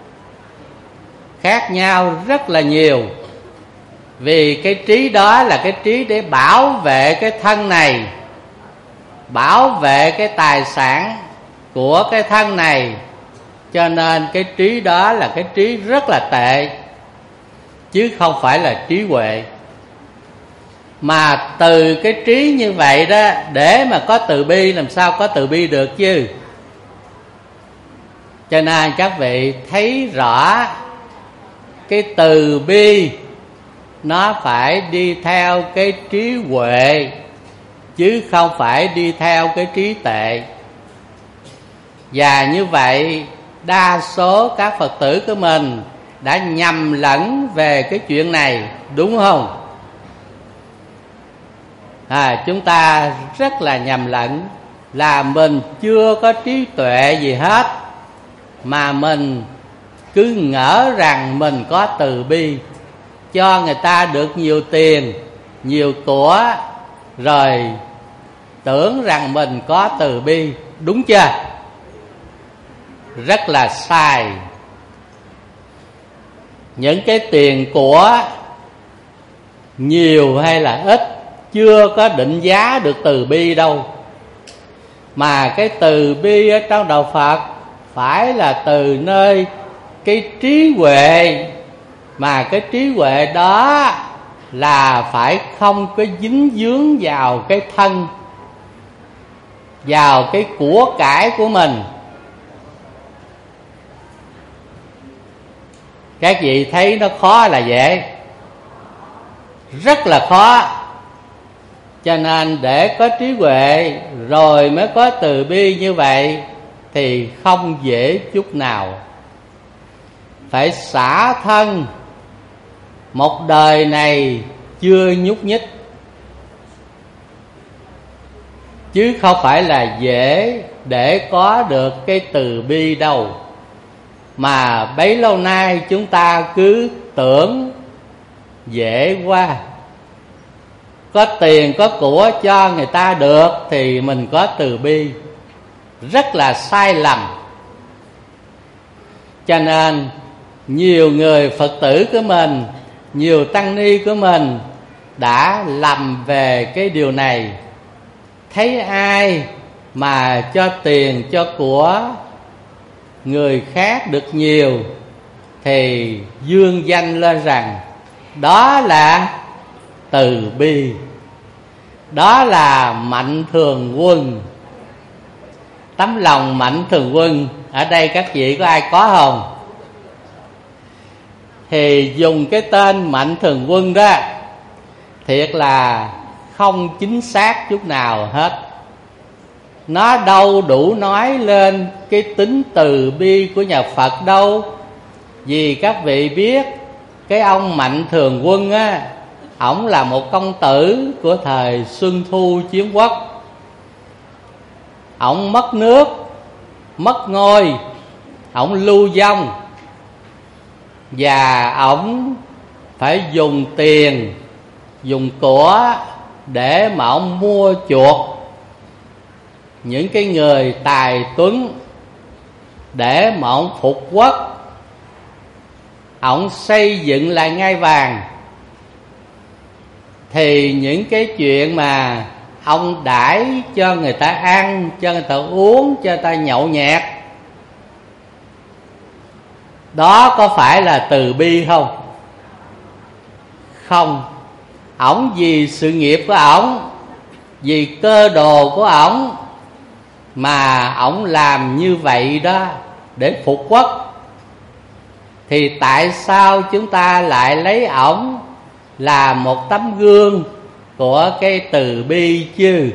khác nhau rất là nhiều. Vì cái trí đó là cái trí để bảo vệ cái thân này, bảo vệ cái tài sản của cái thân này, cho nên cái trí đó là cái trí rất là tệ, chứ không phải là trí huệ. Mà từ cái trí như vậy đó, để mà có từ bi, làm sao có từ bi được chứ? Cho nên các vị thấy rõ cái từ bi nó phải đi theo cái trí huệ, chứ không phải đi theo cái trí tệ. Và như vậy đa số các Phật tử của mình đã nhầm lẫn về cái chuyện này, đúng không? Chúng ta rất là nhầm lẫn, là mình chưa có trí tuệ gì hết, mà mình cứ ngỡ rằng mình có từ bi, cho người ta được nhiều tiền, nhiều của, rồi tưởng rằng mình có từ bi, đúng chưa? Rất là sai. Những cái tiền của nhiều hay là ít chưa có định giá được từ bi đâu. Mà cái từ bi ở trong đạo Phật phải là từ nơi cái trí huệ, mà cái trí huệ đó là phải không có dính dướng vào cái thân, vào cái của cải của mình. Các vị thấy nó khó là dễ, rất là khó. Cho nên để có trí huệ rồi mới có từ bi như vậy thì không dễ chút nào. Phải xả thân một đời này chưa nhúc nhích, chứ không phải là dễ để có được cái từ bi đâu. Mà bấy lâu nay chúng ta cứ tưởng dễ quá, có tiền có của cho người ta được thì mình có từ bi. Rất là sai lầm. Cho nên nhiều người Phật tử của mình, nhiều tăng ni của mình đã lầm về cái điều này. Thấy ai mà cho tiền cho của người khác được nhiều thì dương danh lên rằng đó là từ bi, đó là mạnh thường quân. Tấm lòng mạnh thường quân ở đây các vị có ai có không? Thì dùng cái tên mạnh thường quân đó thiệt là không chính xác chút nào hết. Nó đâu đủ nói lên cái tính từ bi của nhà Phật đâu. Vì các vị biết cái ông Mạnh Thường Quân á, ổng là một công tử của thời Xuân Thu Chiến Quốc. Ổng mất nước, mất ngôi, ổng lưu vong, và ổng phải dùng tiền, dùng của để mà ổng mua chuộc những cái người tài tuấn để mà ổng phục quốc. Ổng xây dựng lại ngai vàng. Thì những cái chuyện mà ông đãi cho người ta ăn, cho người ta uống, cho người ta nhậu nhẹt, đó có phải là từ bi không? Không. Ổng vì sự nghiệp của ổng, vì cơ đồ của ổng mà ổng làm như vậy đó để phục quốc. Thì tại sao chúng ta lại lấy ổng là một tấm gương của cái từ bi chứ?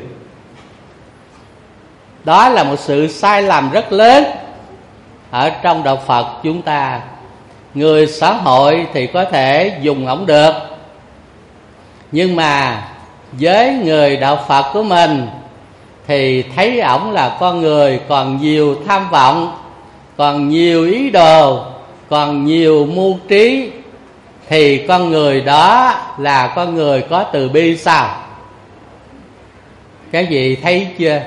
Đó là một sự sai lầm rất lớn ở trong đạo Phật chúng ta. Người xã hội thì có thể dùng ổng được, nhưng mà với người đạo Phật của mình thì thấy ổng là con người còn nhiều tham vọng, còn nhiều ý đồ, còn nhiều mưu trí, thì con người đó là con người có từ bi sao? Các vị thấy chưa?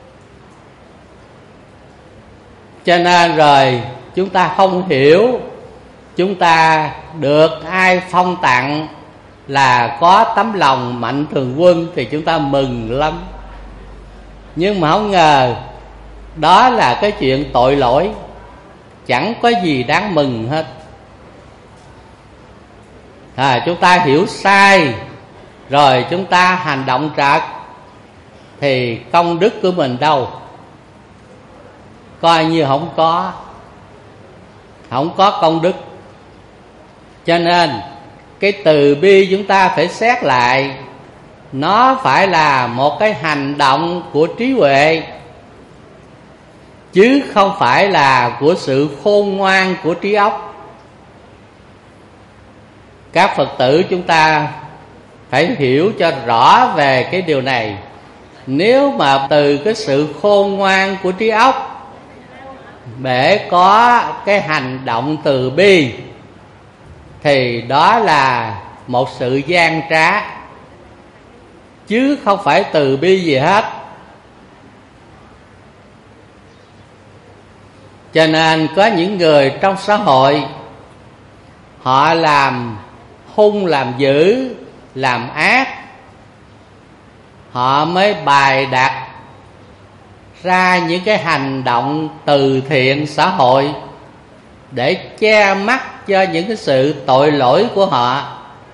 Cho nên rồi chúng ta không hiểu, chúng ta được ai phong tặng là có tấm lòng mạnh thường quân thì chúng ta mừng lắm. Nhưng mà không ngờ đó là cái chuyện tội lỗi, chẳng có gì đáng mừng hết. Chúng ta hiểu sai rồi chúng ta hành động trật thì công đức của mình đâu? Coi như không có công đức. Cho nên cái từ bi chúng ta phải xét lại, nó phải là một cái hành động của trí huệ, chứ không phải là của sự khôn ngoan của trí óc. Các Phật tử chúng ta phải hiểu cho rõ về cái điều này. Nếu mà từ cái sự khôn ngoan của trí óc để có cái hành động từ bi thì đó là một sự gian trá, chứ không phải từ bi gì hết. Cho nên có những người trong xã hội họ làm hung, làm dữ, làm ác, họ mới bày đặt ra những cái hành động từ thiện xã hội để che mắt cho những cái sự tội lỗi của họ.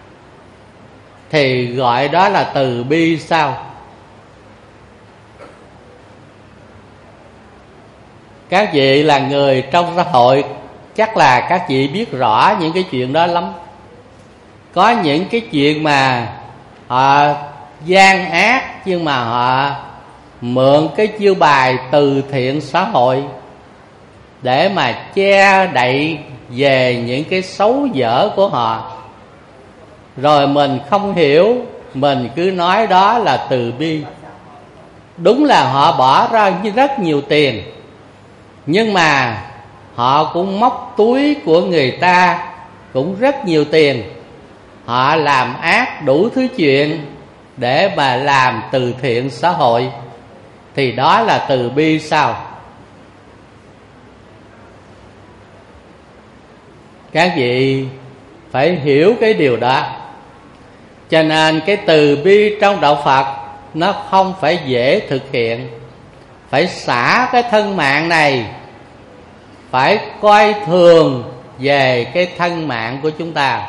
Thì gọi đó là từ bi sao? Các vị là người trong xã hội, chắc là các vị biết rõ những cái chuyện đó lắm. Có những cái chuyện mà họ gian ác, nhưng mà họ mượn cái chiêu bài từ thiện xã hội để mà che đậy về những cái xấu dở của họ. Rồi mình không hiểu, mình cứ nói đó là từ bi. Đúng là họ bỏ ra rất nhiều tiền, nhưng mà họ cũng móc túi của người ta cũng rất nhiều tiền. Họ làm ác đủ thứ chuyện để mà làm từ thiện xã hội, thì đó là từ bi sao? Các vị phải hiểu cái điều đó. Cho nên cái từ bi trong đạo Phật nó không phải dễ thực hiện. Phải xả cái thân mạng này, phải coi thường về cái thân mạng của chúng ta.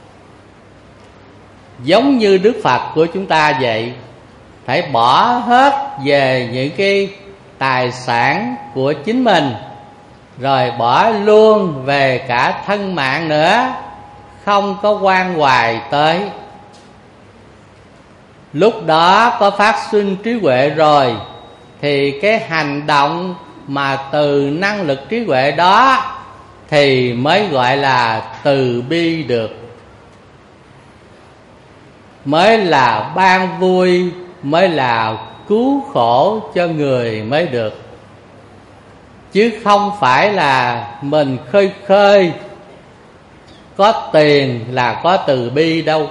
Giống như Đức Phật của chúng ta vậy, phải bỏ hết về những cái tài sản của chính mình, rồi bỏ luôn về cả thân mạng nữa, không có quan hoài tới. Lúc đó có phát sinh trí huệ rồi, thì cái hành động mà từ năng lực trí huệ đó thì mới gọi là từ bi được, mới là ban vui, mới là cứu khổ cho người mới được. Chứ không phải là mình khơi khơi có tiền là có từ bi đâu.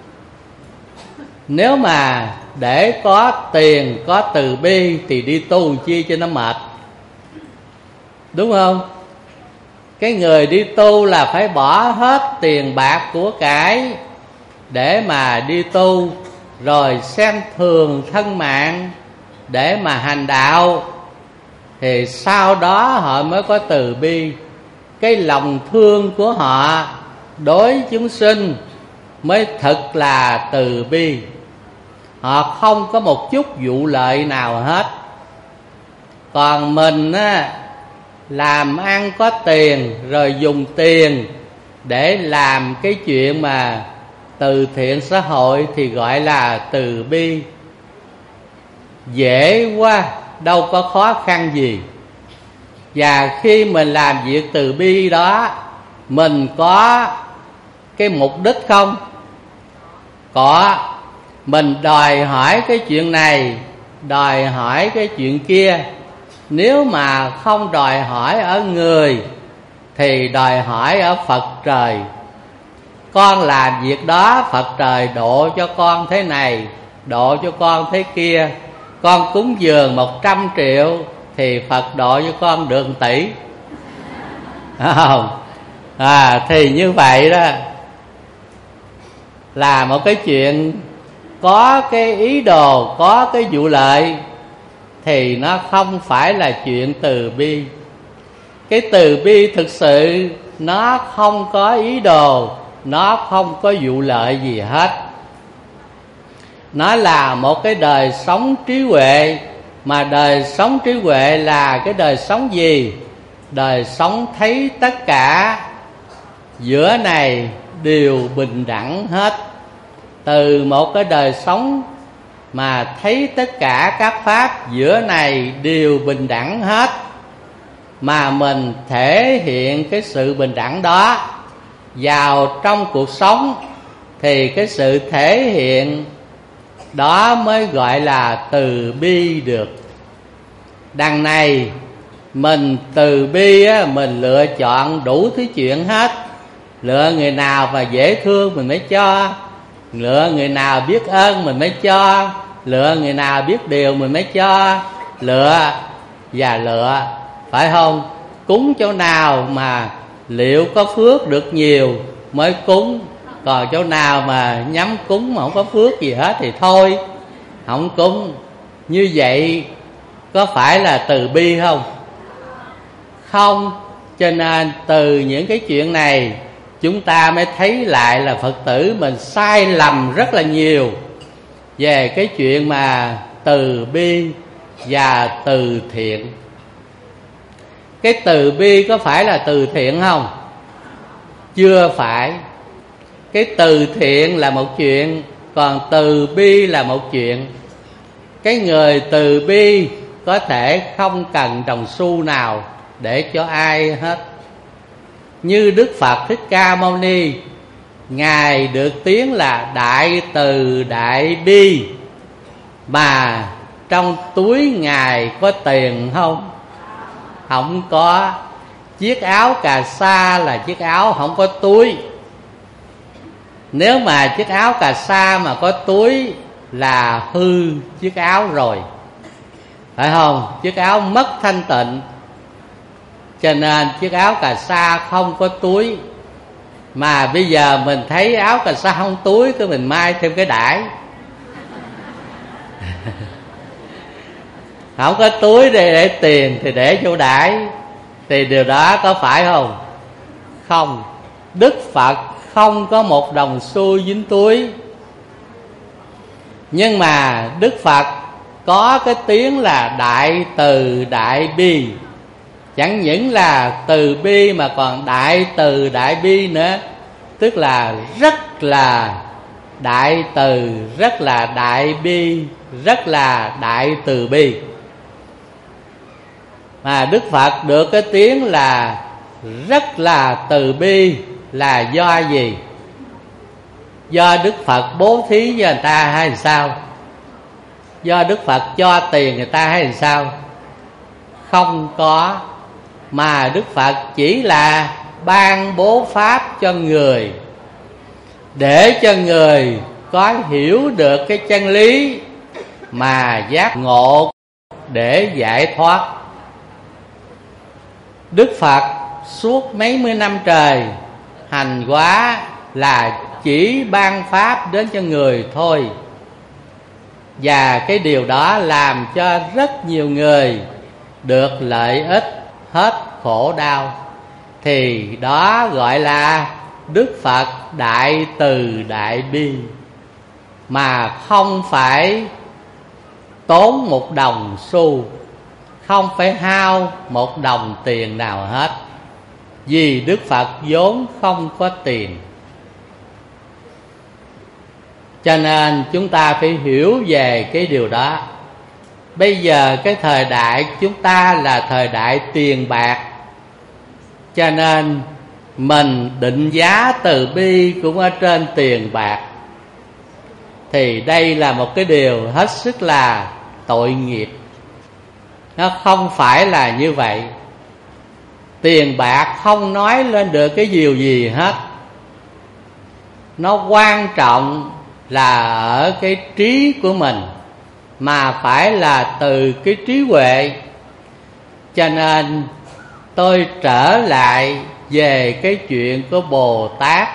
Nếu mà để có tiền, có từ bi thì đi tu chi cho nó mệt, đúng không? Cái người đi tu là phải bỏ hết tiền bạc của cải để mà đi tu, rồi xem thường thân mạng để mà hành đạo, thì sau đó họ mới có từ bi. Cái lòng thương của họ đối chúng sinh mới thật là từ bi. Họ không có một chút vụ lợi nào hết. Còn mình á, làm ăn có tiền rồi dùng tiền để làm cái chuyện mà từ thiện xã hội thì gọi là từ bi. Dễ quá, đâu có khó khăn gì. Và khi mình làm việc từ bi đó, mình có cái mục đích không? Có. Mình đòi hỏi cái chuyện này, đòi hỏi cái chuyện kia. Nếu mà không đòi hỏi ở người thì đòi hỏi ở Phật trời. Con làm việc đó, Phật trời độ cho con thế này, độ cho con thế kia. Con cúng dường 100 triệu thì Phật độ cho con được 1 tỷ. Không? Thì như vậy đó là một cái chuyện có cái ý đồ, có cái vụ lợi, thì nó không phải là chuyện từ bi. Cái từ bi thực sự nó không có ý đồ, nó không có vụ lợi gì hết. Nó là một cái đời sống trí huệ. Mà đời sống trí huệ là cái đời sống gì? Đời sống thấy tất cả giữa này đều bình đẳng hết. Từ một cái đời sống mà thấy tất cả các pháp giữa này đều bình đẳng hết, mà mình thể hiện cái sự bình đẳng đó vào trong cuộc sống, thì cái sự thể hiện đó mới gọi là từ bi được. Đằng này mình từ bi á, mình lựa chọn đủ thứ chuyện hết. Lựa người nào mà dễ thương mình mới cho, lựa người nào biết ơn mình mới cho, lựa người nào biết điều mình mới cho. Lựa và lựa, phải không? Cúng chỗ nào mà liệu có phước được nhiều mới cúng. Còn chỗ nào mà nhắm cúng mà không có phước gì hết thì thôi, không cúng. Như vậy có phải là từ bi không? Không. Cho nên từ những cái chuyện này chúng ta mới thấy lại là Phật tử mình sai lầm rất là nhiều về cái chuyện mà từ bi và từ thiện. Cái từ bi có phải là từ thiện không? Chưa phải. Cái từ thiện là một chuyện, còn từ bi là một chuyện. Cái người từ bi có thể không cần đồng xu nào để cho ai hết. Như Đức Phật Thích Ca Mâu Ni, Ngài được tiếng là đại từ đại bi, mà trong túi Ngài có tiền không? Không có. Chiếc áo cà sa là chiếc áo không có túi. Nếu mà chiếc áo cà sa mà có túi là hư chiếc áo rồi, phải không? Chiếc áo mất thanh tịnh. Cho nên chiếc áo cà sa không có túi. Mà bây giờ mình thấy áo cà sa không túi, cái mình may thêm cái đải. Không có túi để tiền thì để vô đải, thì điều đó có phải không? Không. Đức Phật không có một đồng xu dính túi. Nhưng mà Đức Phật có cái tiếng là đại từ đại bi. Chẳng những là từ bi mà còn đại từ đại bi nữa. Tức là rất là đại từ, rất là đại bi, rất là đại từ bi. Mà Đức Phật được cái tiếng là rất là từ bi là do gì? Do Đức Phật bố thí cho người ta hay sao? Do Đức Phật cho tiền người ta hay sao? Không có. Mà Đức Phật chỉ là ban bố pháp cho người, để cho người có hiểu được cái chân lý mà giác ngộ để giải thoát. Đức Phật suốt mấy mươi năm trời hành hóa là chỉ ban pháp đến cho người thôi. Và cái điều đó làm cho rất nhiều người được lợi ích, hết khổ đau. Thì đó gọi là Đức Phật đại từ đại bi, mà không phải tốn một đồng xu, không phải hao một đồng tiền nào hết. Vì Đức Phật vốn không có tiền. Cho nên chúng ta phải hiểu về cái điều đó. Bây giờ cái thời đại chúng ta là thời đại tiền bạc, cho nên mình định giá từ bi cũng ở trên tiền bạc. Thì đây là một cái điều hết sức là tội nghiệp. Nó không phải là như vậy. Tiền bạc không nói lên được cái điều gì hết. Nó quan trọng là ở cái trí của mình, mà phải là từ cái trí huệ. Cho nên tôi trở lại về cái chuyện của Bồ Tát.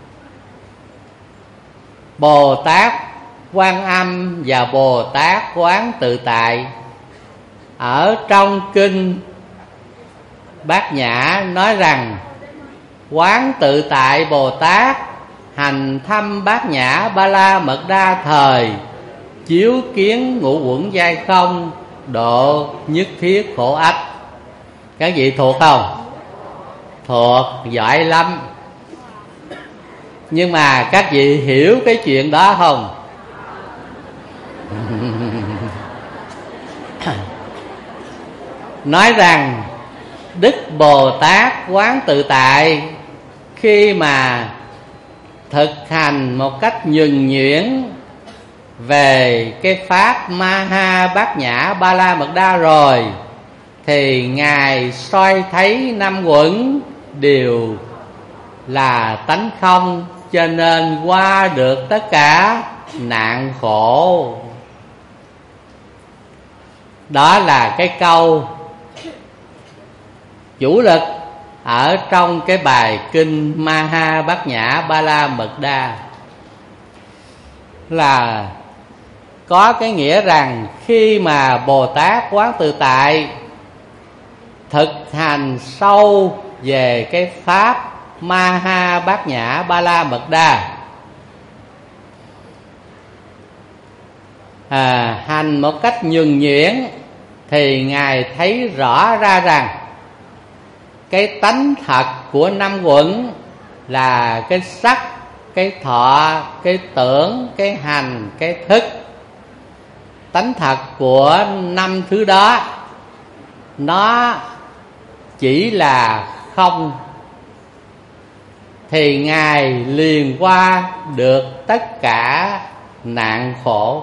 Bồ Tát Quan Âm và Bồ Tát Quán Tự Tại. Ở trong kinh Bát Nhã nói rằng Quán Tự Tại Bồ Tát hành thăm Bát Nhã Ba La Mật Đa thời, chiếu kiến ngũ uẩn giai không, độ nhất thiết khổ ách. Các vị thuộc không? Thuộc, giỏi lắm. Nhưng mà các vị hiểu cái chuyện đó không? Nói rằng Đức Bồ Tát Quán Tự Tại khi mà thực hành một cách nhuần nhuyễn về cái pháp Maha Bát Nhã Ba La Mật Đa rồi, thì Ngài soi thấy năm uẩn đều là tánh không, cho nên qua được tất cả nạn khổ. Đó là cái câu chủ lực ở trong cái bài kinh Maha Bát Nhã Ba La Mật Đa, là có cái nghĩa rằng khi mà Bồ Tát Quán Tự Tại thực hành sâu về cái pháp Maha Bát Nhã Ba La Mật Đa, hành một cách nhuần nhuyễn, thì Ngài thấy rõ ra rằng cái tánh thật của năm uẩn là cái sắc, cái thọ, cái tưởng, cái hành, cái thức. Tánh thật của năm thứ đó nó chỉ là không, thì Ngài liền qua được tất cả nạn khổ.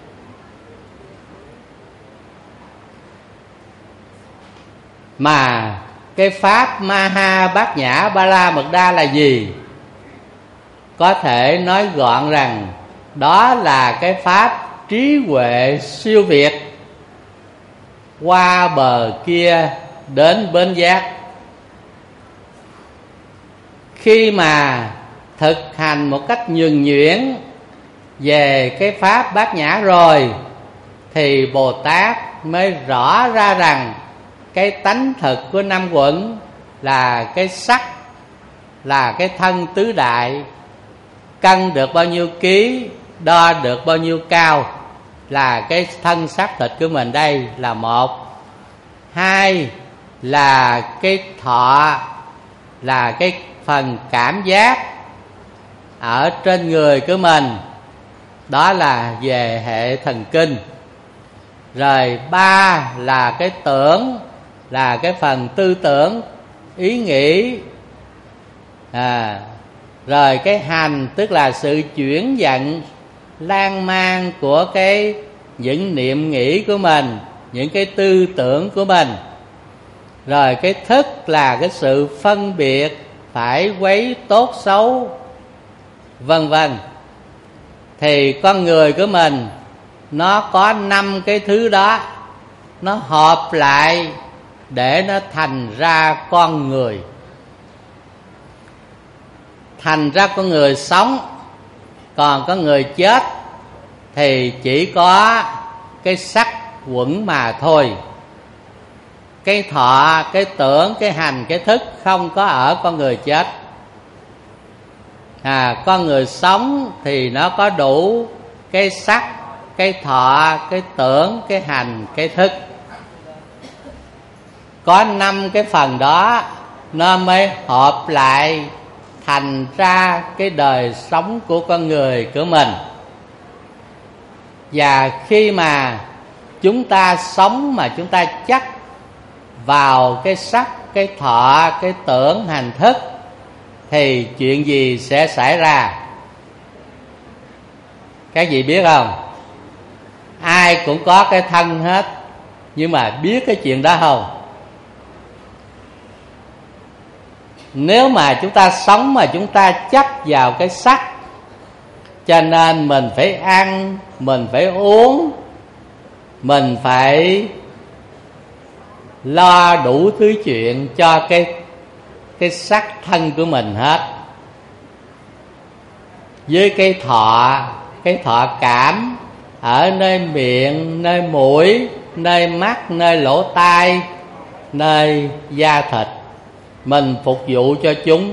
Mà cái pháp Maha Bát Nhã Ba La Mật Đa là gì? Có thể nói gọn rằng đó là cái pháp trí huệ siêu việt, qua bờ kia đến bến giác. Khi mà thực hành một cách nhuần nhuyễn về cái pháp Bát Nhã rồi, thì Bồ Tát mới rõ ra rằng cái tánh thực của năm uẩn là cái sắc, là cái thân tứ đại, cân được bao nhiêu ký, đo được bao nhiêu cao, là cái thân xác thịt của mình đây là một. Hai là cái thọ, là cái phần cảm giác ở trên người của mình, đó là về hệ thần kinh. Rồi ba là cái tưởng, là cái phần tư tưởng, ý nghĩ. Rồi cái hành tức là sự chuyển vận lan man của những niệm nghĩ của mình, những cái tư tưởng của mình. Rồi cái thức là cái sự phân biệt phải quấy tốt xấu, vân vân. Thì con người của mình nó có 5 cái thứ đó, nó hợp lại để nó thành ra con người. Thành ra con người sống. Còn có người chết thì chỉ có cái sắc quẩn mà thôi. Cái thọ, cái tưởng, cái hành, cái thức không có ở con người chết. Con người sống thì nó có đủ cái sắc, cái thọ, cái tưởng, cái hành, cái thức. Có 5 cái phần đó nó mới hợp lại thành ra cái đời sống của con người của mình. Và khi mà chúng ta sống mà chúng ta chắc vào cái sắc, cái thọ, cái tưởng, hành thức, thì chuyện gì sẽ xảy ra? Các vị biết không? Ai cũng có cái thân hết, nhưng mà biết cái chuyện đó không? Nếu mà chúng ta sống mà chúng ta chấp vào cái sắc, cho nên mình phải ăn, mình phải uống, mình phải lo đủ thứ chuyện cho cái sắc thân của mình hết. Với cái thọ cảm ở nơi miệng, nơi mũi, nơi mắt, nơi lỗ tai, nơi da thịt, mình phục vụ cho chúng.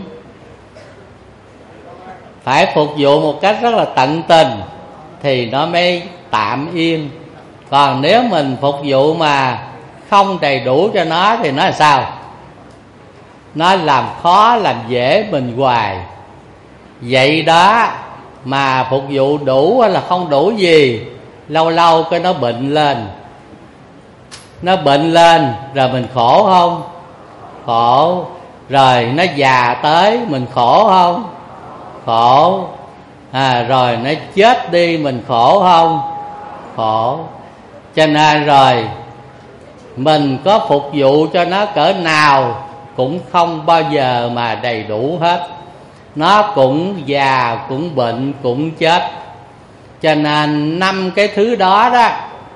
Phải phục vụ một cách rất là tận tình thì nó mới tạm yên. Còn nếu mình phục vụ mà không đầy đủ cho nó thì nó là sao? Nó làm khó làm dễ mình hoài. Vậy đó mà phục vụ đủ hay là không đủ gì, lâu lâu cái nó bệnh lên. Nó bệnh lên rồi mình khổ không? Khổ. Rồi nó già tới mình khổ không? Khổ. Rồi nó chết đi mình khổ không? Khổ. Cho nên rồi mình có phục vụ cho nó cỡ nào cũng không bao giờ mà đầy đủ hết. Nó cũng già, cũng bệnh, cũng chết. Cho nên 5 cái thứ đó đó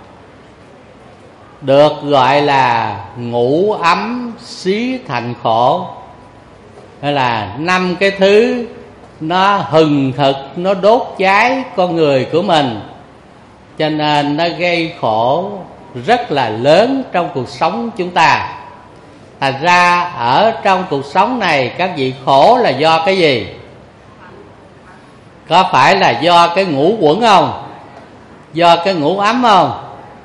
được gọi là ngũ ấm xí thành khổ. Đó là 5 cái thứ nó hừng hực, nó đốt cháy con người của mình, cho nên nó gây khổ rất là lớn trong cuộc sống chúng ta. Thành ra ở trong cuộc sống này các vị khổ là do cái gì? Có phải là do cái ngũ uẩn không? Do cái ngũ ấm không?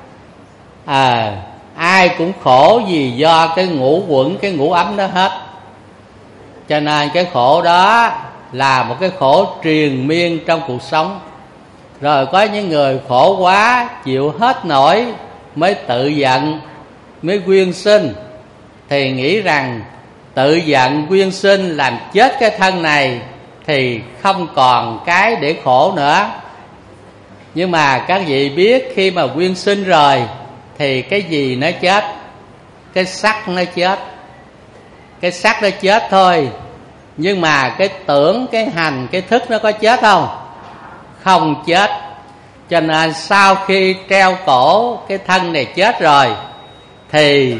Ai cũng khổ vì do cái ngũ uẩn, cái ngũ ấm đó hết. Cho nên cái khổ đó là một cái khổ triền miên trong cuộc sống. Rồi có những người khổ quá chịu hết nổi mới tự giận, mới quyên sinh, thì nghĩ rằng tự giận quyên sinh làm chết cái thân này thì không còn cái để khổ nữa. Nhưng mà các vị biết khi mà quyên sinh rồi thì cái gì nó chết? Cái sắc nó chết. Cái sắc nó chết thôi. Nhưng mà cái tưởng, cái hành, cái thức nó có chết không? Không chết. Cho nên sau khi treo cổ cái thân này chết rồi thì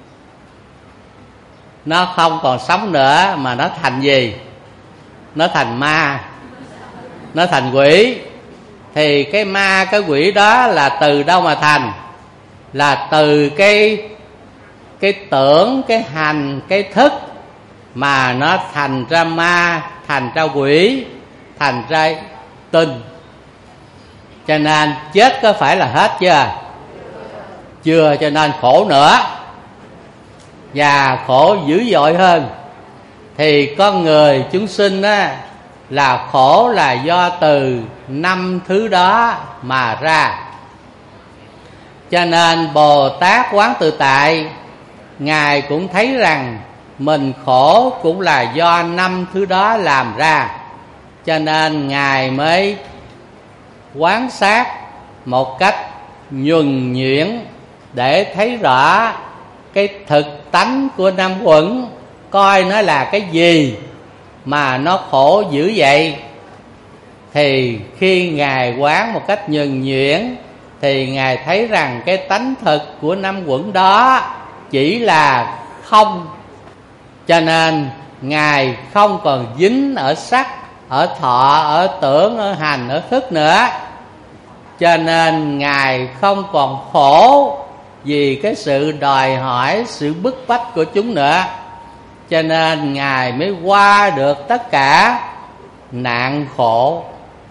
nó không còn sống nữa, mà nó thành gì? Nó thành ma, nó thành quỷ. Thì cái ma, cái quỷ đó là từ đâu mà thành? Là từ cái tưởng, cái hành, cái thức mà nó thành ra ma, thành ra quỷ, thành ra tinh. Cho nên chết có phải là hết chưa? Chưa, cho nên khổ nữa, và khổ dữ dội hơn. Thì con người chúng sinh á, là khổ là do từ 5 thứ đó mà ra. Cho nên Bồ Tát Quán Tự Tại, Ngài cũng thấy rằng mình khổ cũng là do 5 thứ đó làm ra. Cho nên Ngài mới quán sát một cách nhuần nhuyễn để thấy rõ cái thực tánh của 5 uẩn, coi nó là cái gì mà nó khổ dữ vậy. Thì khi Ngài quán một cách nhuần nhuyễn thì Ngài thấy rằng cái tánh thực của 5 uẩn đó chỉ là không. Cho nên Ngài không còn dính ở sắc, ở thọ, ở tưởng, ở hành, ở thức nữa. Cho nên Ngài không còn khổ vì cái sự đòi hỏi, sự bức bách của chúng nữa. Cho nên Ngài mới qua được tất cả nạn khổ.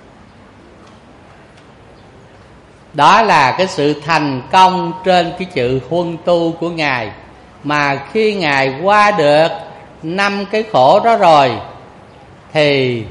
Đó là cái sự thành công trên cái sự huân tu của Ngài. Mà khi Ngài qua được 5 cái khổ đó rồi thì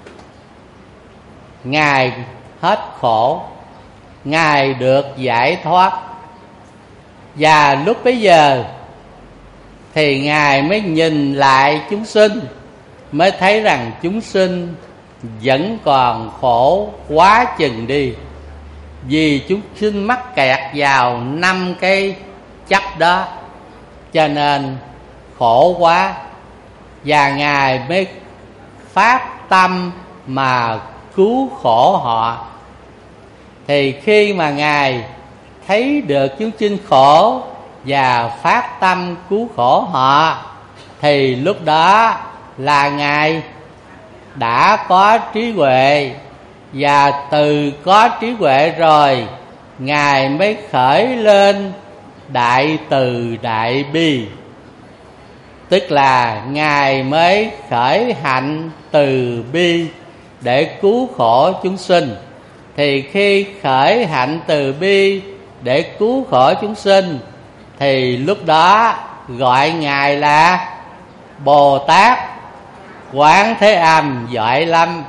Ngài hết khổ, Ngài được giải thoát. Và lúc bấy giờ thì Ngài mới nhìn lại chúng sinh, mới thấy rằng chúng sinh vẫn còn khổ quá chừng đi. Vì chúng sinh mắc kẹt vào 5 cái chấp đó, cho nên khổ quá. Và Ngài mới phát tâm mà cứu khổ họ. Thì khi mà Ngài thấy được chúng sinh khổ và phát tâm cứu khổ họ, thì lúc đó là Ngài đã có trí huệ. Và từ có trí huệ rồi, Ngài mới khởi lên đại từ đại bi. Tức là Ngài mới khởi hạnh từ bi để cứu khổ chúng sinh. Thì khi khởi hạnh từ bi để cứu khổ chúng sinh thì lúc đó gọi Ngài là Bồ Tát Quán Thế Âm Giỏi Lâm.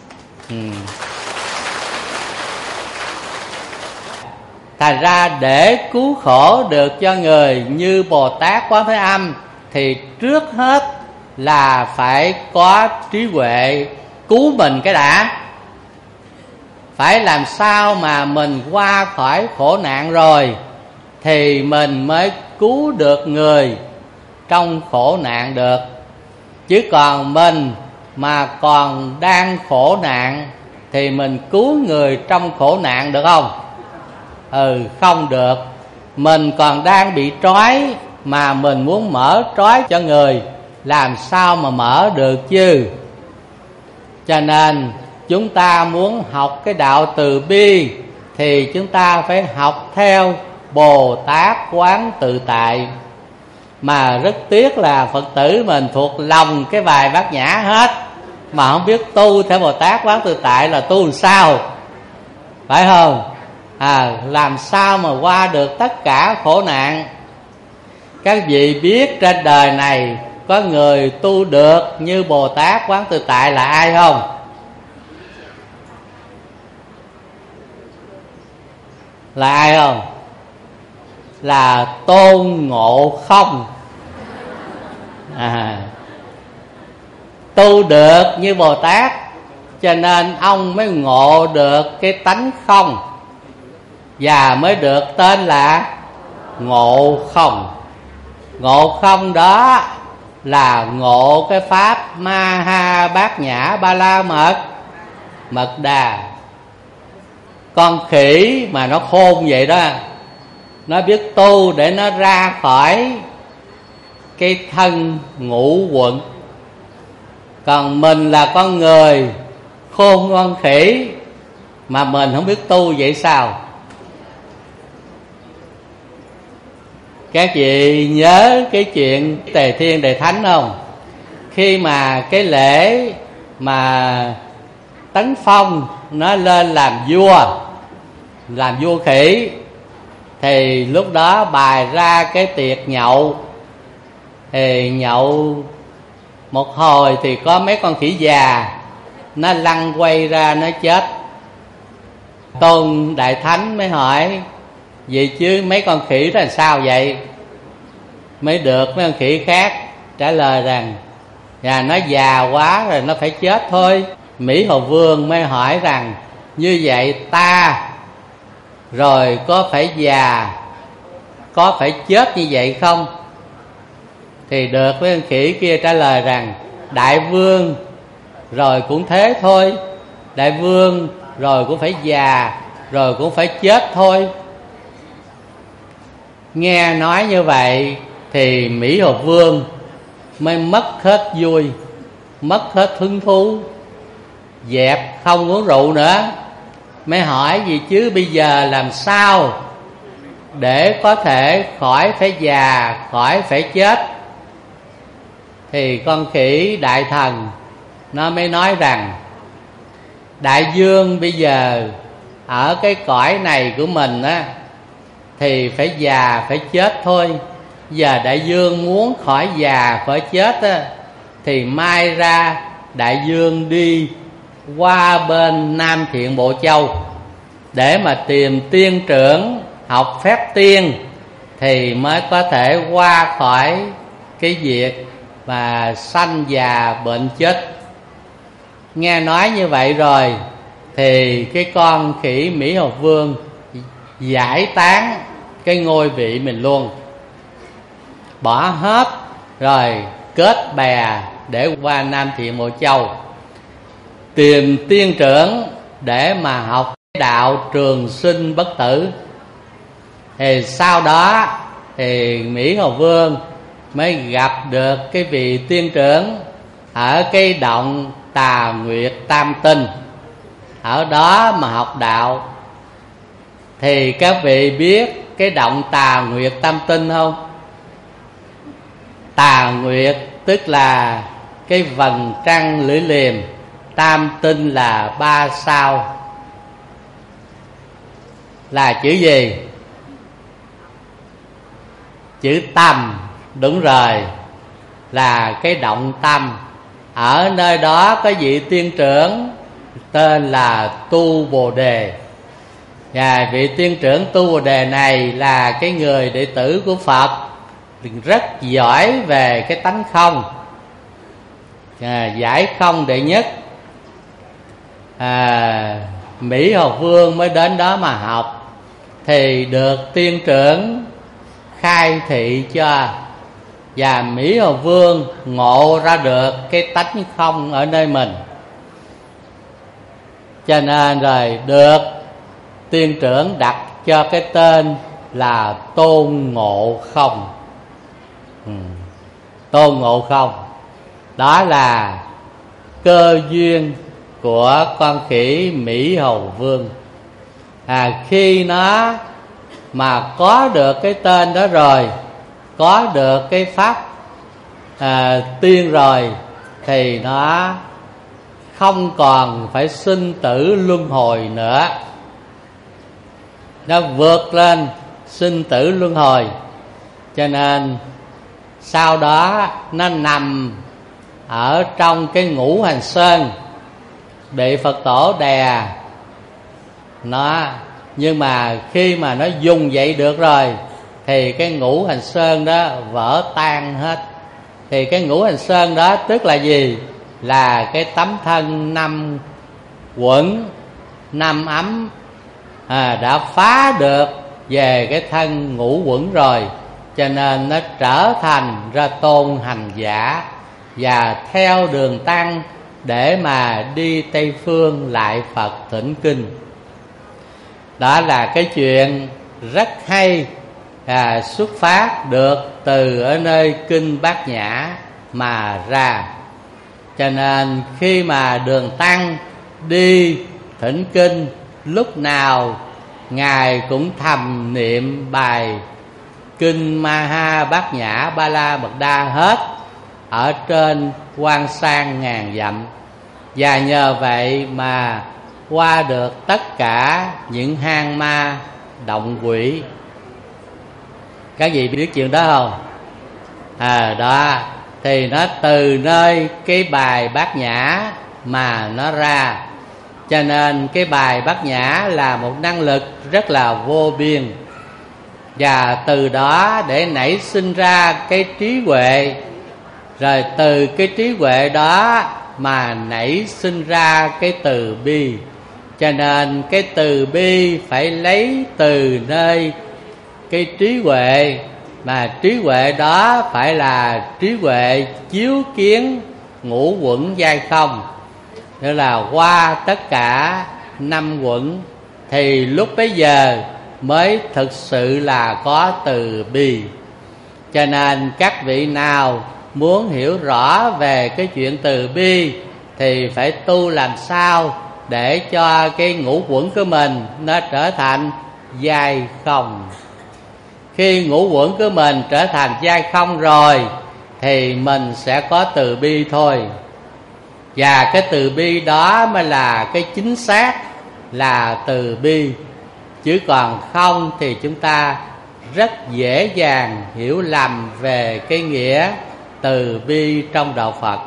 Thành ra để cứu khổ được cho người như Bồ Tát Quán Thế Âm thì trước hết là phải có trí huệ cứu mình cái đã. Phải làm sao mà mình qua khỏi khổ nạn rồi thì mình mới cứu được người trong khổ nạn được. Chứ còn mình mà còn đang khổ nạn thì mình cứu người trong khổ nạn được không? Không được. Mình còn đang bị trói mà mình muốn mở trói cho người, làm sao mà mở được chứ? Cho nên chúng ta muốn học cái đạo từ bi thì chúng ta phải học theo Bồ Tát Quán Tự Tại. Mà rất tiếc là Phật tử mình thuộc lòng cái bài Bát Nhã hết, mà không biết tu theo Bồ Tát Quán Tự Tại là tu làm sao, phải không? Làm sao mà qua được tất cả khổ nạn. Các vị biết trên đời này có người tu được như Bồ Tát Quán Tự Tại là ai không? Là ai không? Là Tôn Ngộ Không. Tu được như Bồ Tát cho nên ông mới ngộ được cái tánh không, và mới được tên là Ngộ Không. Ngộ Không đó là ngộ cái pháp Ma Ha Bát Nhã Ba La Mật Đà. Con khỉ mà nó khôn vậy đó, nó biết tu để nó ra khỏi cái thân ngũ quẩn. Còn mình là con người khôn con khỉ mà mình không biết tu vậy sao? Các vị nhớ cái chuyện Tề Thiên Đề Thánh không? khi mà cái lễ mà Tấn Phong nó lên làm vua khỉ, thì lúc đó bày ra cái tiệc nhậu. Thì nhậu một hồi thì có mấy con khỉ già nó lăn quay ra nó chết. Tôn Đại Thánh mới hỏi: vậy chứ mấy con khỉ đó làm sao vậy? Mới được mấy con khỉ khác trả lời rằng nó già quá rồi, nó phải chết thôi. Mỹ Hầu Vương mới hỏi rằng: như vậy ta rồi có phải già, có phải chết như vậy không? Thì được mấy con khỉ kia trả lời rằng: đại vương rồi cũng thế thôi, đại vương rồi cũng phải già, rồi cũng phải chết thôi. Nghe nói như vậy thì Mỹ Hầu Vương mới mất hết vui, mất hết hứng thú, dẹp không uống rượu nữa. Mới hỏi: gì chứ bây giờ làm sao để có thể khỏi phải già, khỏi phải chết? Thì con khỉ đại thần nó mới nói rằng: đại vương bây giờ ở cái cõi này của mình á thì phải già phải chết thôi. Giờ đại vương muốn khỏi già khỏi chết á, thì mai ra đại vương đi qua bên Nam Thiện Bộ Châu để mà tìm tiên trưởng học phép tiên, thì mới có thể qua khỏi cái việc mà sanh già bệnh chết. Nghe nói như vậy rồi thì cái con khỉ Mỹ Hầu Vương giải tán cái ngôi vị mình luôn, bỏ hết rồi kết bè để qua Nam Thiện Bộ Châu tìm tiên trưởng để mà học đạo trường sinh bất tử. Thì sau đó thì Mỹ Hầu Vương mới gặp được cái vị tiên trưởng ở cái động Tà Nguyệt Tam Tinh, ở đó mà học đạo. Thì các vị biết cái động Tà Nguyệt Tam Tinh không? Tà Nguyệt tức là cái vầng trăng lưỡi liềm, Tam Tinh là 3 sao. Là chữ gì? Chữ Tâm. Đúng rồi, là cái động Tâm. Ở nơi đó có vị tiên trưởng tên là Tu Bồ Đề. Và vị tiên trưởng Tu Bồ Đề này là cái người đệ tử của Phật, rất giỏi về cái tánh không, giải không đệ nhất. Mỹ Hầu Vương mới đến đó mà học, thì được tiên trưởng khai thị cho, và Mỹ Hầu Vương ngộ ra được cái tánh không ở nơi mình. Cho nên rồi được tiên trưởng đặt cho cái tên là Tôn Ngộ Không. Tôn Ngộ Không đó là cơ duyên của con khỉ Mỹ Hầu Vương. Khi nó mà có được cái tên đó rồi, có được cái pháp tiên rồi, thì nó không còn phải sinh tử luân hồi nữa. Nó vượt lên sinh tử luân hồi. Cho nên sau đó nó nằm ở trong cái Ngũ Hành Sơn, bị Phật tổ đè nó. Nhưng mà khi mà nó dùng dậy được rồi thì cái Ngũ Hành Sơn đó vỡ tan hết. Thì cái Ngũ Hành Sơn đó tức là gì? Là cái tấm thân 5 quẩn 5 ấm đã phá được về cái thân ngũ quẩn rồi. Cho nên nó trở thành ra tôn hành giả, và theo đường tăng để mà đi Tây Phương lại Phật thỉnh kinh. Đó là cái chuyện rất hay, xuất phát được từ ở nơi kinh Bát Nhã mà ra. Cho nên khi mà đường tăng đi thỉnh kinh, lúc nào ngài cũng thầm niệm bài kinh Maha Bát Nhã Ba La Mật Đa hết, ở trên quan sang ngàn dặm. Và nhờ vậy mà qua được tất cả những hang ma động quỷ. Các vị biết chuyện đó không? Đó thì nó từ nơi cái bài Bát Nhã mà nó ra. Cho nên cái bài Bát Nhã là một năng lực rất là vô biên. Và từ đó để nảy sinh ra cái trí huệ, rồi từ cái trí huệ đó mà nảy sinh ra cái từ bi. Cho nên cái từ bi phải lấy từ nơi cái trí huệ, mà trí huệ đó phải là trí huệ chiếu kiến ngũ uẩn giai không, tức là qua tất cả 5 uẩn, thì lúc bấy giờ mới thực sự là có từ bi. Cho nên các vị nào muốn hiểu rõ về cái chuyện từ bi thì phải tu làm sao để cho cái ngũ uẩn của mình nó trở thành giai không. Khi ngũ uẩn của mình trở thành giai không rồi thì mình sẽ có từ bi thôi. Và cái từ bi đó mới là cái chính xác là từ bi. Chứ còn không thì chúng ta rất dễ dàng hiểu lầm về cái nghĩa từ bi trong đạo Phật.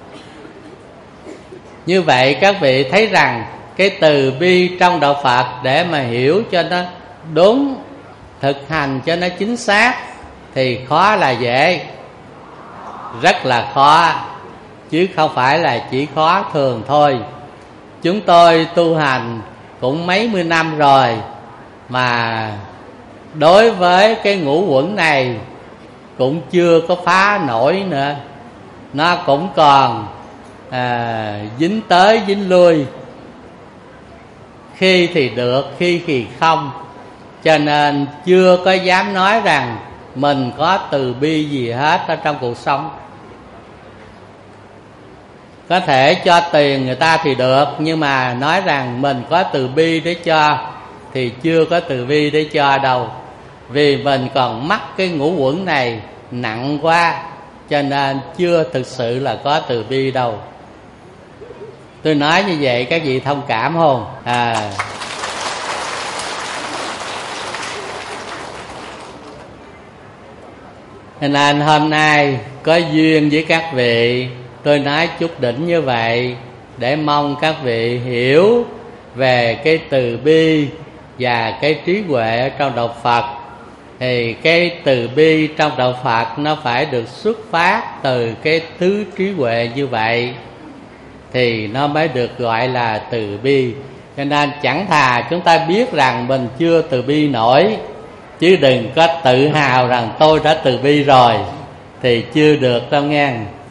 Như vậy các vị thấy rằng cái từ bi trong đạo Phật để mà hiểu cho nó đúng, thực hành cho nó chính xác thì khó là dễ, rất là khó, chứ không phải là chỉ khó thường thôi. Chúng tôi tu hành cũng mấy mươi năm rồi mà đối với cái ngũ uẩn này cũng chưa có phá nổi nữa. Nó cũng còn dính tới dính lui, khi thì được, khi thì không. Cho nên chưa có dám nói rằng mình có từ bi gì hết ở trong cuộc sống. Có thể cho tiền người ta thì được, nhưng mà nói rằng mình có từ bi để cho thì chưa có từ bi để cho đâu. Vì mình còn mắc cái ngũ uẩn này nặng quá, cho nên chưa thực sự là có từ bi đâu. Tôi nói như vậy các vị thông cảm không? Cho nên hôm nay có duyên với các vị, tôi nói chút đỉnh như vậy để mong các vị hiểu về cái từ bi và cái trí huệ ở trong đạo Phật. Thì cái từ bi trong đạo Phật nó phải được xuất phát từ cái thứ trí huệ như vậy thì nó mới được gọi là từ bi. Cho nên chẳng thà chúng ta biết rằng mình chưa từ bi nổi, chứ đừng có tự hào rằng tôi đã từ bi rồi thì chưa được đâu nghe.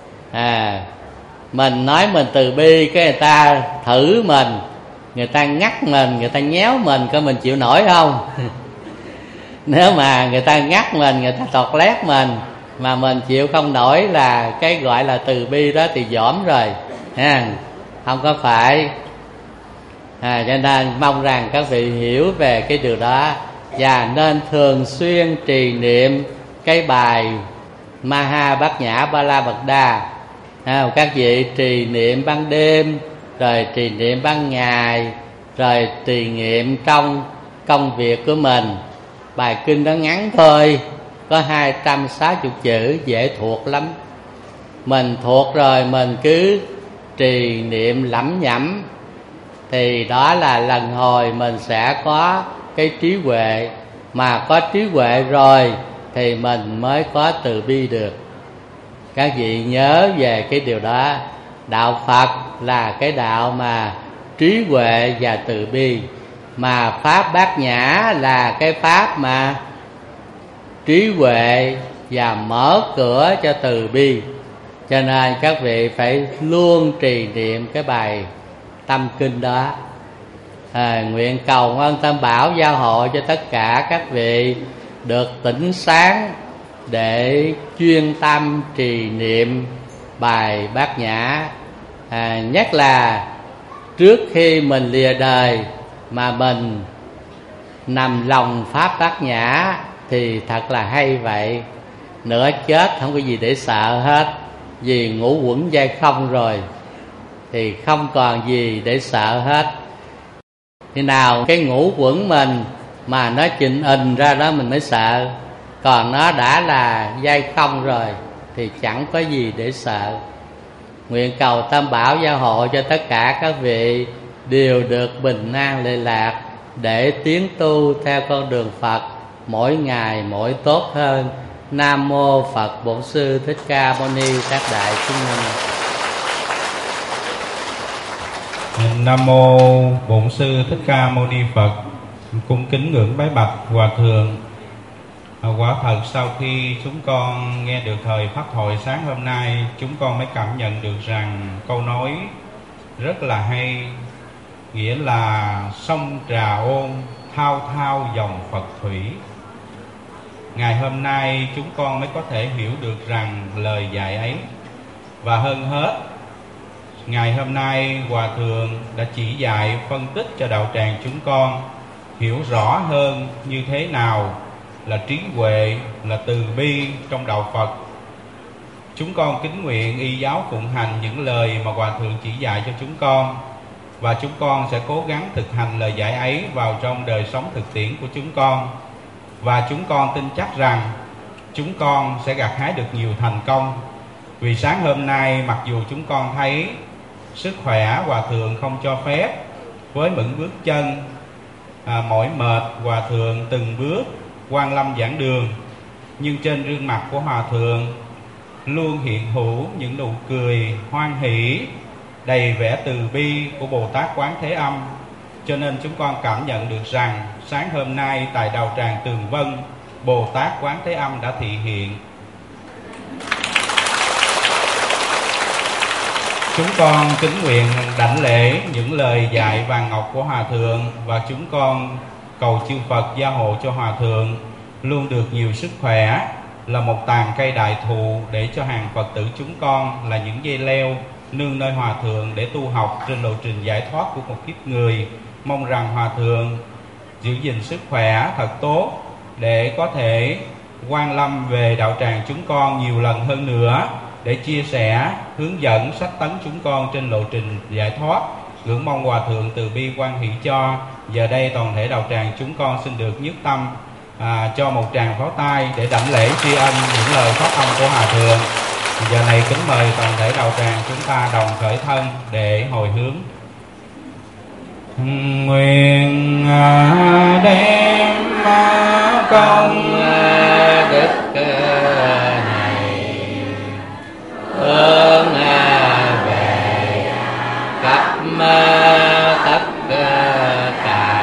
Mình nói mình từ bi, cái người ta thử mình, người ta ngắt mình, người ta nhéo mình coi mình chịu nổi không. Nếu mà người ta ngắt mình, người ta tọt lét mình mà mình chịu không nổi là cái gọi là từ bi đó thì dỏm rồi ha, không có phải. Cho nên mong rằng các vị hiểu về cái điều đó và nên thường xuyên trì niệm cái bài Maha Bát Nhã Ba La Mật Đa. Các vị trì niệm ban đêm, rồi trì niệm ban ngày, rồi trì niệm trong công việc của mình. Bài kinh đó ngắn thôi, có 260 chữ, dễ thuộc lắm. Mình thuộc rồi mình cứ trì niệm lẩm nhẩm thì đó là lần hồi mình sẽ có cái trí huệ. Mà có trí huệ rồi thì mình mới có từ bi được. Các vị nhớ về cái điều đó. Đạo Phật là cái đạo mà trí huệ và từ bi, mà Pháp Bát Nhã là cái Pháp mà trí huệ và mở cửa cho từ bi. Cho nên các vị phải luôn trì niệm cái bài tâm kinh đó. Nguyện cầu ơn Tam Bảo gia hộ cho tất cả các vị được tỉnh sáng để chuyên tâm trì niệm bài Bát Nhã. Nhất là trước khi mình lìa đời mà mình nằm lòng Pháp Bát Nhã thì thật là hay vậy. Nữa chết không có gì để sợ hết. vì ngũ quẩn giai không rồi thì không còn gì để sợ hết. Khi nào cái ngũ quẩn mình mà nó chỉnh ình ra đó mình mới sợ, còn nó đã là giai không rồi thì chẳng có gì để sợ. Nguyện cầu Tam Bảo gia hộ cho tất cả các vị đều được bình an lệ lạc, để tiến tu theo con đường Phật mỗi ngày mỗi tốt hơn. Nam mô Phật Bổn Sư Thích Ca Mâu Ni Các Đại Chúng Minh. Nam mô Bổn Sư Thích Ca Mâu Ni Phật. Cung kính ngưỡng bái bạch Hòa Thượng. Quả thật sau khi chúng con nghe được thời pháp thoại sáng hôm nay, chúng con mới cảm nhận được rằng câu nói rất là hay, nghĩa là sông Trà Ôn thao thao dòng Phật thủy. Ngày hôm nay chúng con mới có thể hiểu được rằng lời dạy ấy. Và hơn hết, ngày hôm nay Hòa Thượng đã chỉ dạy phân tích cho đạo tràng chúng con hiểu rõ hơn như thế nào là trí huệ, là từ bi trong đạo Phật. Chúng con kính nguyện y giáo phụng hành những lời mà Hòa Thượng chỉ dạy cho chúng con, và chúng con sẽ cố gắng thực hành lời dạy ấy vào trong đời sống thực tiễn của chúng con. Và chúng con tin chắc rằng chúng con sẽ gặt hái được nhiều thành công. Vì sáng hôm nay mặc dù chúng con thấy sức khỏe Hòa Thượng không cho phép, với những bước chân mỏi mệt Hòa Thượng từng bước Quan Lâm giảng đường, nhưng trên gương mặt của Hòa Thượng luôn hiện hữu những nụ cười hoan hỷ, đầy vẻ từ bi của Bồ Tát Quán Thế Âm. Cho nên chúng con cảm nhận được rằng sáng hôm nay tại đạo tràng Tường Vân, Bồ Tát Quán Thế Âm đã thị hiện. Chúng con kính nguyện đảnh lễ những lời dạy vàng ngọc của Hòa Thượng, và chúng con cầu chư Phật gia hộ cho Hòa Thượng luôn được nhiều sức khỏe, là một tàn cây đại thụ để cho hàng Phật tử chúng con là những dây leo nương nơi Hòa Thượng để tu học trên lộ trình giải thoát của một kiếp người. Mong rằng Hòa Thượng giữ gìn sức khỏe thật tốt để có thể quan lâm về đạo tràng chúng con nhiều lần hơn nữa, để chia sẻ, hướng dẫn, sách tấn chúng con trên lộ trình giải thoát. Ngưỡng mong Hòa Thượng từ bi quan hỷ cho. Giờ đây toàn thể đạo tràng chúng con xin được nhất tâm cho một tràng pháo tay để đảnh lễ tri ân những lời phát âm của Hòa Thượng. Giờ này kính mời toàn thể đạo tràng chúng ta đồng khởi thân để hồi hướng. Nguyện đem công đức này hướng về khắp tất cả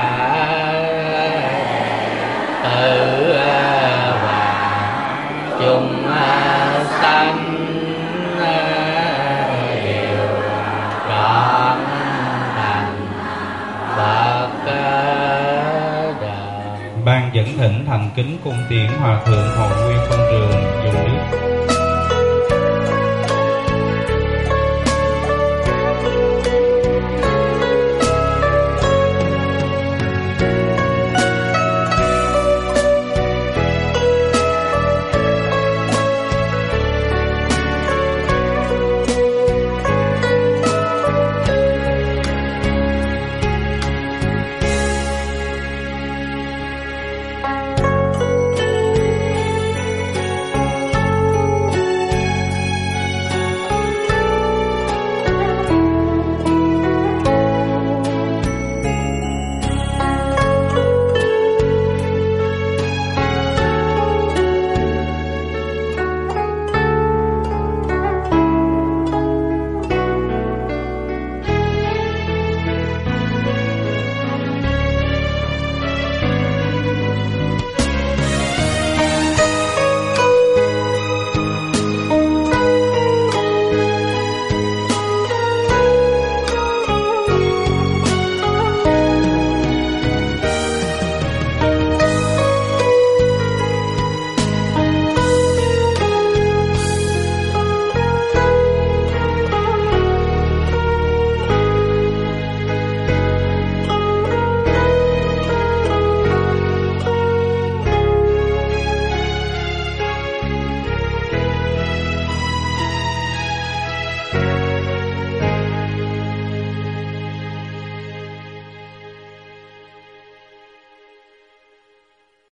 tử và chúng sanh đều trọn thành Phật đạo. Ban dẫn thỉnh thành kính cung tiễn Hòa Thượng Hồi Quy Phân Trường dùng nước.